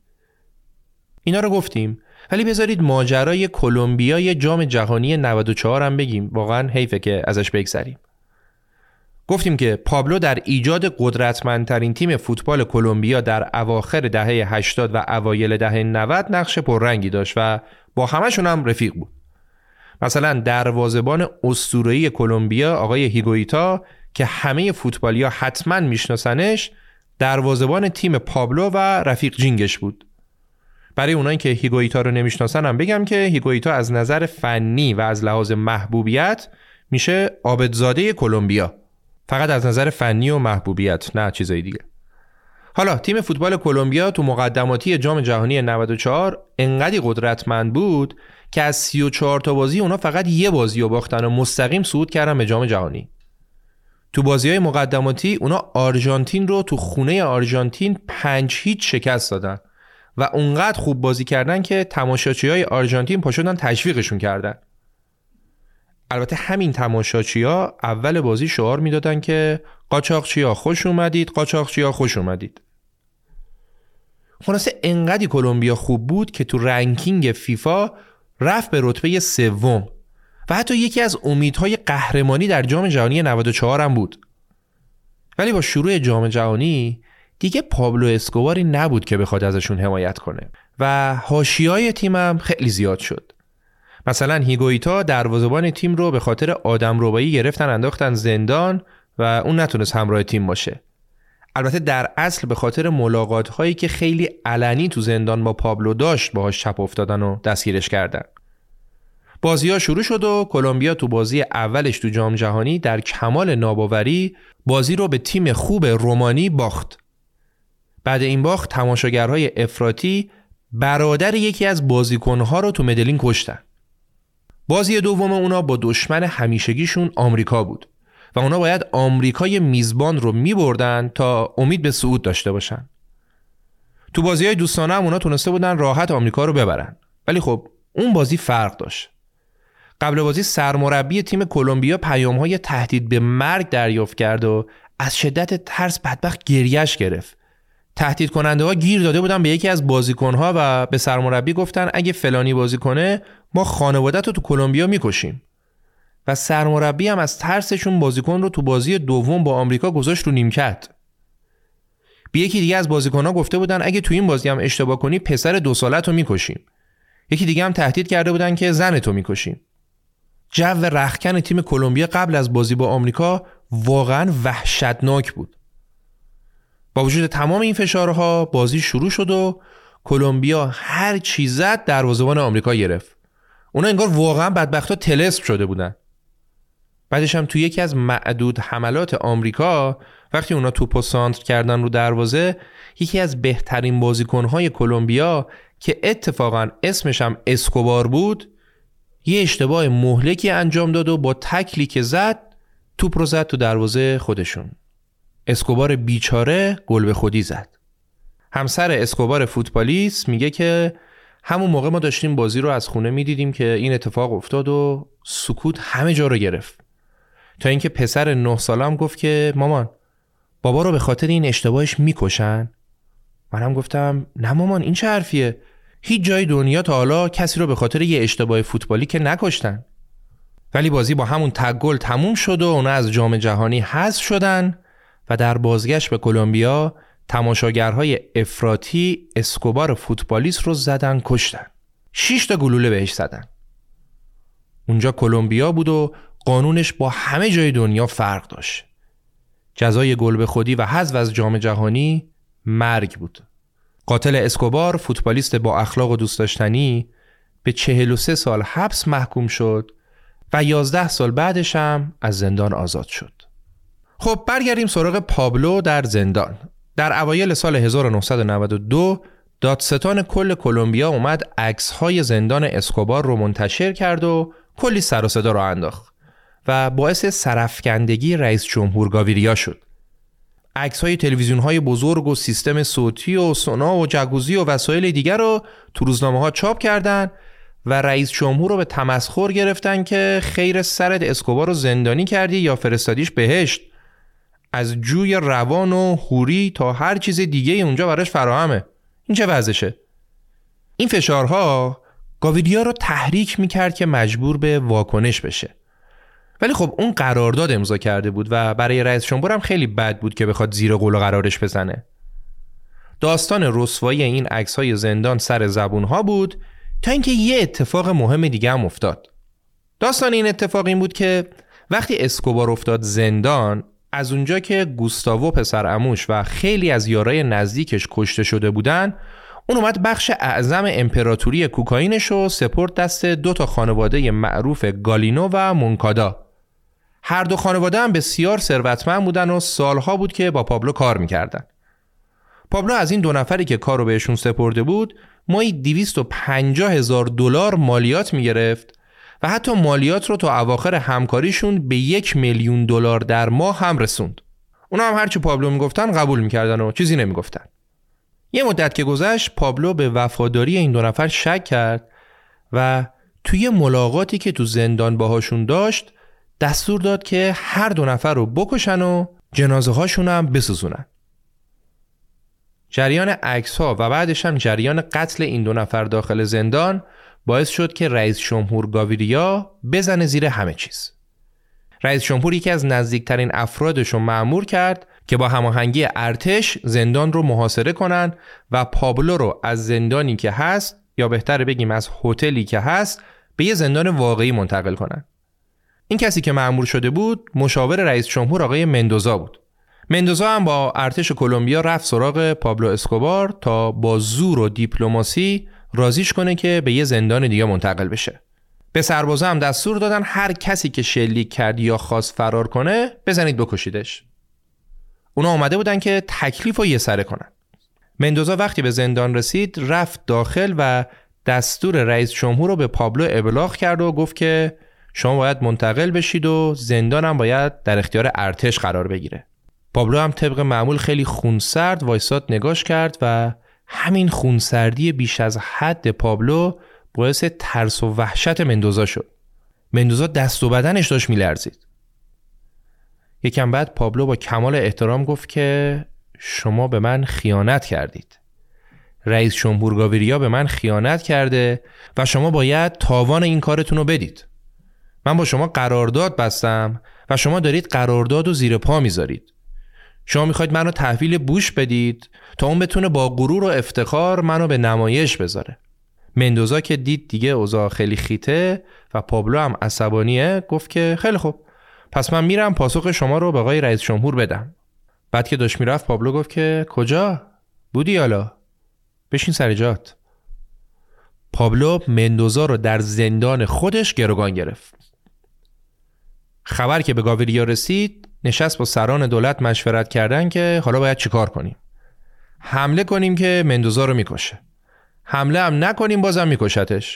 اینا رو گفتیم، ولی بذارید ماجرای کلمبیای جام جهانی نود و چهار هم بگیم. واقعا حیفه که ازش بگذریم. گفتیم که پابلو در ایجاد قدرتمندترین تیم فوتبال کلمبیا در اواخر دهه هشتاد و اوایل دهه نود نقش پررنگی داشت و با همشون هم رفیق بود. مثلا دروازه‌بان اسطوره‌ای کلمبیا آقای هیگویتا که همه فوتبالیا حتما میشناسنش، دروازه‌بان تیم پابلو و رفیق جینگش بود. برای اونایی که هیگویتا رو نمیشناسن هم بگم که هیگویتا از نظر فنی و از لحاظ محبوبیت میشه عابدزاده کلمبیا، فقط از نظر فنی و محبوبیت، نه چیزای دیگه. حالا تیم فوتبال کلمبیا تو مقدماتی جام جهانی نود و چهار انقدی قدرتمند بود که از سی و چهار تا بازی اونا فقط یه بازی رو باختن و مستقیم صعود کردن به جام جهانی. تو بازی‌های مقدماتی اونا آرژانتین رو تو خونه آرژانتین پنج هیچ شکست دادن و اونقدر خوب بازی کردن که تماشاچی‌های آرژانتین پا شدن تشویقشون کردن. البته همین تماشاچی‌ها اول بازی شعار میدادن که قاچاقچی‌ها خوش اومدید، قاچاقچی‌ها خوش اومدید. خلاصه انقدی کلمبیا خوب بود که تو رنکینگ فیفا رفت به رتبه سوم و حتی یکی از امیدهای قهرمانی در جام جهانی نود و چهار هم بود. ولی با شروع جام جهانی دیگه پابلو اسکوباری نبود که بخواد ازشون حمایت کنه و حاشیه‌های تیمم خیلی زیاد شد. مثلا هیگویتا دروازه‌بان تیم رو به خاطر آدمربایی گرفتن انداختن زندان و اون نتونست همراه تیم باشه. البته در اصل به خاطر ملاقات‌هایی که خیلی علنی تو زندان با پابلو داشت باهاش چپ افتادن و دستگیرش کردن. بازی‌ها شروع شد و کلمبیا تو بازی اولش تو جام جهانی در کمال ناباوری بازی رو به تیم خوب رومانی باخت. بعد این باخت تماشاگرهای افراطی برادر یکی از بازیکن‌ها رو تو مدلین کشتن. بازی دوم اونا با دشمن همیشگیشون آمریکا بود و اونا باید آمریکای میزبان رو می‌بردن تا امید به صعود داشته باشن. تو بازی‌های دوستانه هم اونا تونسته بودن راحت آمریکا رو ببرن. ولی خب اون بازی فرق داشت. قبل بازی سرمربی تیم کلمبیا پیام‌های تهدید به مرگ دریافت کرد و از شدت ترس بدبخت گریه‌اش گرفت. تهدید کننده ها گیر داده بودن به یکی از بازیکن‌ها و به سرمربی گفتن اگه فلانی بازی کنه ما خانوادت رو تو کلمبیا میکشیم. و سرمربی هم از ترسشون بازیکن رو تو بازی دوم با آمریکا گذاشت رو نیمکت. به یکی دیگه از بازیکن‌ها گفته بودن اگه تو این بازی هم اشتباه کنی پسر دو سالت رو میکشیم. یکی دیگه هم تهدید کرده بودن که زنتو میکشیم. جو رختکن تیم کلمبیا قبل از بازی با آمریکا واقعا وحشتناک بود. با وجود تمام این فشارها بازی شروع شد و کلمبیا هر چی زد دروازه‌بان آمریکا گرفت. اونا انگار واقعا بدبختا طلسم شده بودن. بعدش هم توی یکی از معدود حملات آمریکا وقتی اونا توپو سانتر کردن رو دروازه، یکی از بهترین بازیکن‌های کلمبیا که اتفاقا اسمش هم اسکوبار بود یه اشتباه مهلکی انجام داد و با تکلی که زد توپ رو زد تو دروازه خودشون. اسکوبار بیچاره گل به خودی زد. همسر اسکوبار فوتبالیست میگه که همون موقع ما داشتیم بازی رو از خونه میدیدیم که این اتفاق افتاد و سکوت همه جا رو گرفت. تا اینکه پسر نه سالم گفت که مامان بابا رو به خاطر این اشتباهش میکشن؟ منم گفتم نه مامان این چه حرفیه؟ هیچ جای دنیا تا حالا کسی رو به خاطر یه اشتباه فوتبالی که نکشتن. ولی بازی با همون تک گل تموم شد و اونا از جام جهانی حذف شدن و در بازگشت به کلمبیا تماشاگرهای افراطی اسکوبار فوتبالیست رو زدن کشتن. شش تا گلوله بهش زدن. اونجا کلمبیا بود و قانونش با همه جای دنیا فرق داشت. جزای گل به خودی و حذف از جام جهانی مرگ بود. قاتل اسکوبار فوتبالیست با اخلاق و دوست داشتنی به چهل و سه سال حبس محکوم شد و یازده سال بعدش هم از زندان آزاد شد. خب برگردیم سراغ پابلو در زندان. در اوایل سال هزار و نهصد و نود و دو دادستان کل کلمبیا اومد عکس‌های زندان اسکوبار رو منتشر کرد و کلی سر و صدا رو انداخت و باعث سرافکندگی رئیس جمهور گاویریا شد. عکس‌های تلویزیون‌های بزرگ و سیستم صوتی و سونا و جگوزی و وسایل دیگر رو تو روزنامه‌ها چاپ کردن و رئیس جمهور رو به تمسخر گرفتن که خیر سرت اسکوبار رو زندانی کردی یا فرستادیش بهشت. از جوی روان و حوری تا هر چیز دیگه اونجا براش فراهمه. این چه وضعشه؟ این فشارها گاویریا رو تحریک میکرد که مجبور به واکنش بشه ولی خب اون قرارداد امضا کرده بود و برای رئیس جمهور هم خیلی بد بود که بخواد زیر قول و قرارش بزنه. داستان رسوایی این عکس‌های زندان سر زبون‌ها بود تا اینکه یه اتفاق مهم دیگه هم افتاد. داستان این اتفاق این بود که وقتی اسکوبار افتاد زندان، از اونجا که گوستاوو پسر عموش و خیلی از یارای نزدیکش کشته شده بودن، اون اومد بخش اعظم امپراتوری کوکائینش رو سپرد دست دو تا خانواده معروف گالینو و مونکادا. هر دو خانواده هم بسیار ثروتمند بودن و سالها بود که با پابلو کار میکردن. پابلو از این دو نفری که کارو بهشون سپرده بود ماهی دویست و پنجاه هزار دلار مالیات میگرفت و حتی مالیات رو تا اواخر همکاریشون به یک میلیون دلار در ماه هم رسوند. اونا هم هرچی پابلو میگفتن قبول میکردن و چیزی نمیگفتن. یه مدت که گذشت، پابلو به وفاداری این دو نفر شک کرد و توی ملاقاتی که تو زندان باهاشون داشت دستور داد که هر دو نفر رو بکشن و جنازه هاشون هم بسوزونن. جریان عکس ها و بعدش هم جریان قتل این دو نفر داخل زندان باعث شد که رئیس جمهور گاویریا بزنه زیر همه چیز. رئیس جمهور یکی از نزدیکترین افرادش رو مأمور کرد که با هماهنگی ارتش زندان رو محاصره کنن و پابلو رو از زندانی که هست، یا بهتر بگیم از هتلی که هست، به یه زندان واقعی منتقل کنن. این کسی که مأمور شده بود مشاور رئیس جمهور آقای مندوزا بود. مندوزا هم با ارتش کلمبیا رفت سراغ پابلو اسکوبار تا با زور و دیپلماسی راضیش کنه که به یه زندان دیگه منتقل بشه. به سربازا هم دستور دادن هر کسی که شلیک کرد یا خواست فرار کنه بزنید بکشیدش. اونا اومده بودن که تکلیف رو یه سره کنن. مندوزا وقتی به زندان رسید رفت داخل و دستور رئیس جمهور رو به پابلو ابلاغ کرد و گفت که شما باید منتقل بشید و زندان هم باید در اختیار ارتش قرار بگیره. پابلو هم طبق معمول خیلی خونسرد وایساد نگاش کرد و همین خونسردی بیش از حد پابلو باعث ترس و وحشت مندوزا شد. مندوزا دست و بدنش داشت میلرزید. یکم بعد پابلو با کمال احترام گفت که شما به من خیانت کردید. رئیس جمهور گاویریا به من خیانت کرده و شما باید تاوان این کارتون رو بدید. من با شما قرارداد بستم و شما دارید قرارداد رو زیر پا میذارید. شما میخواید منو تحویل بوش بدید تا اون بتونه با غرور و افتخار منو به نمایش بذاره. مندوزا که دید دیگه اوضاع خیلی خیته و پابلو هم عصبانیه گفت که خیلی خوب، پس من میرم پاسخ شما رو به آقای رئیس جمهور بدم. بعد که داشت میرفت پابلو گفت که کجا بودی حالا؟ بشین سر جات. پابلو مندوزا رو در زندان خودش گروگان گرفت. خبر که به گاویریا رسید نشست با سران دولت مشورت کردن که حالا باید چیکار کنیم. حمله کنیم که مندوزا رو میکشه، حمله هم نکنیم بازم میکشتش.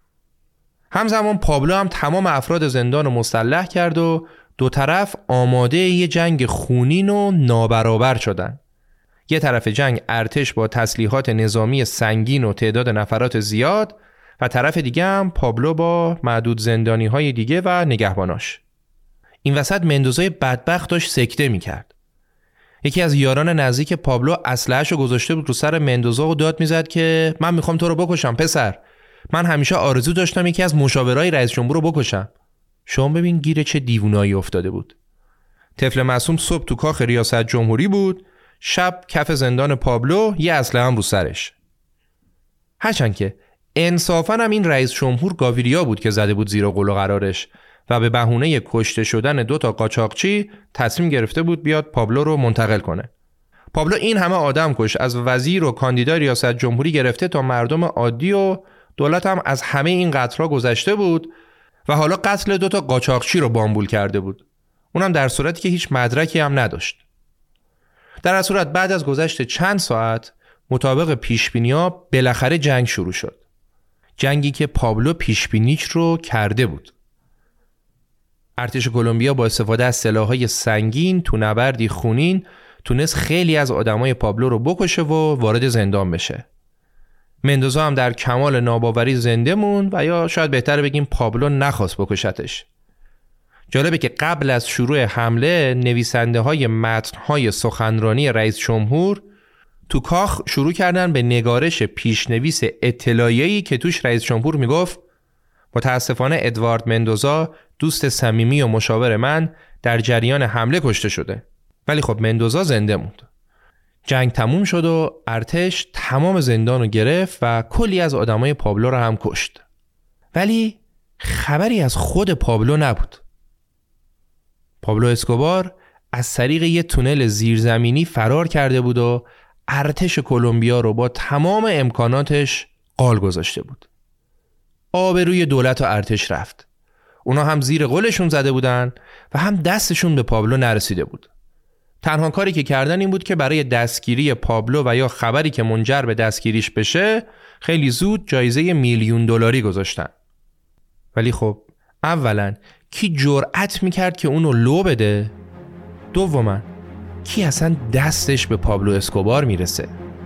همزمان پابلو هم تمام افراد زندان رو مسلح کرد و دو طرف آماده یه جنگ خونین و نابرابر شدن. یه طرف جنگ ارتش با تسلیحات نظامی سنگین و تعداد نفرات زیاد و طرف دیگه هم پابلو با معدود زندانی های دیگه و نگهباناش. این وسط مندوزای بدبخت داشت سکته میکرد. یکی از یاران نزدیک پابلو اسلحه‌شو گذاشته بود رو سر مندوزا و داد میزد که من میخوام تو رو بکشم پسر. من همیشه آرزو داشتم یکی از مشاورای رئیس جمهور رو بکشم. شما ببین گیر چه دیوونایی افتاده بود. طفل معصوم صبح تو کاخ ریاست جمهوری بود، شب کف زندان پابلو یه اسلحه هم رو سرش. هرچند که انصافاً هم این رئیس جمهور گاویریا بود که زده بود زیر قول و قرارش و به بهونه کشته شدن دو تا قاچاقچی تصمیم گرفته بود بیاد پابلو رو منتقل کنه. پابلو این همه آدم کش، از وزیر و کاندیدای ریاست جمهوری گرفته تا مردم عادی، و دولت هم از همه این قتل‌ها گذشته بود و حالا قتل دو تا قاچاقچی رو بامبول کرده بود، اونم در صورتی که هیچ مدرکی هم نداشت. در هر صورت بعد از گذشت چند ساعت مطابق پیشبینی‌ها بالاخره جنگ شروع شد. جنگی که پابلو پیشبینیش رو کرده بود. ارتش کلمبیا با استفاده از سلاح‌های سنگین تو نبردی خونین تونست خیلی از آدمای پابلو رو بکشه و وارد زندان بشه. مندوزا هم در کمال ناباوری زنده موند و یا شاید بهتر بگیم پابلو نخواست بکشتش. جالبه که قبل از شروع حمله نویسنده های متن های سخنرانی رئیس جمهور تو کاخ شروع کردن به نگارش پیشنویس اطلاعیه‌ای که توش رئیس جمهور میگفت متاسفانه ادوارد مندوزا دوست صمیمی و مشاور من در جریان حمله کشته شده. ولی خب مندوزا زنده موند. جنگ تموم شد و ارتش تمام زندان رو گرفت و کلی از آدمای پابلو رو هم کشت. ولی خبری از خود پابلو نبود. پابلو اسکوبار از طریق یه تونل زیرزمینی فرار کرده بود و ارتش کلمبیا رو با تمام امکاناتش قال گذاشته بود. آبروی دولت و ارتش رفت. اونا هم زیر قولشون زده بودن و هم دستشون به پابلو نرسیده بود. تنها کاری که کردن این بود که برای دستگیری پابلو و یا خبری که منجر به دستگیریش بشه خیلی زود جایزه میلیون دلاری گذاشتن. ولی خب اولا کی جرأت میکرد که اونو لو بده؟ دوما کی اصلا دستش به پابلو اسکوبار میرسه؟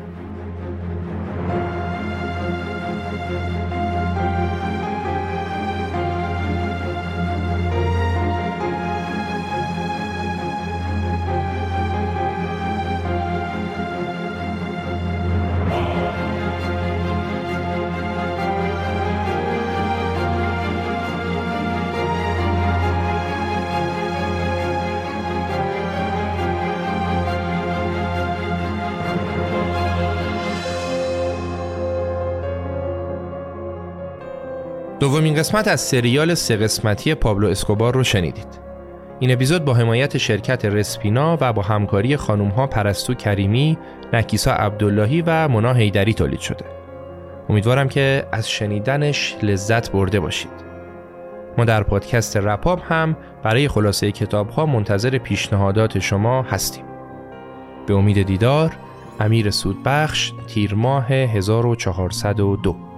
دومین قسمت از سریال سه قسمتی پابلو اسکوبار رو شنیدید. این اپیزود با حمایت شرکت رسپینا و با همکاری خانم‌ها پرستو کریمی، نکیسا عبداللهی و مونا حیدری تولید شده. امیدوارم که از شنیدنش لذت برده باشید. ما در پادکست رپاب هم برای خلاصه کتاب‌ها منتظر پیشنهادات شما هستیم. به امید دیدار، امیر سودبخش، تیر ماه هزار و چهارصد و دو.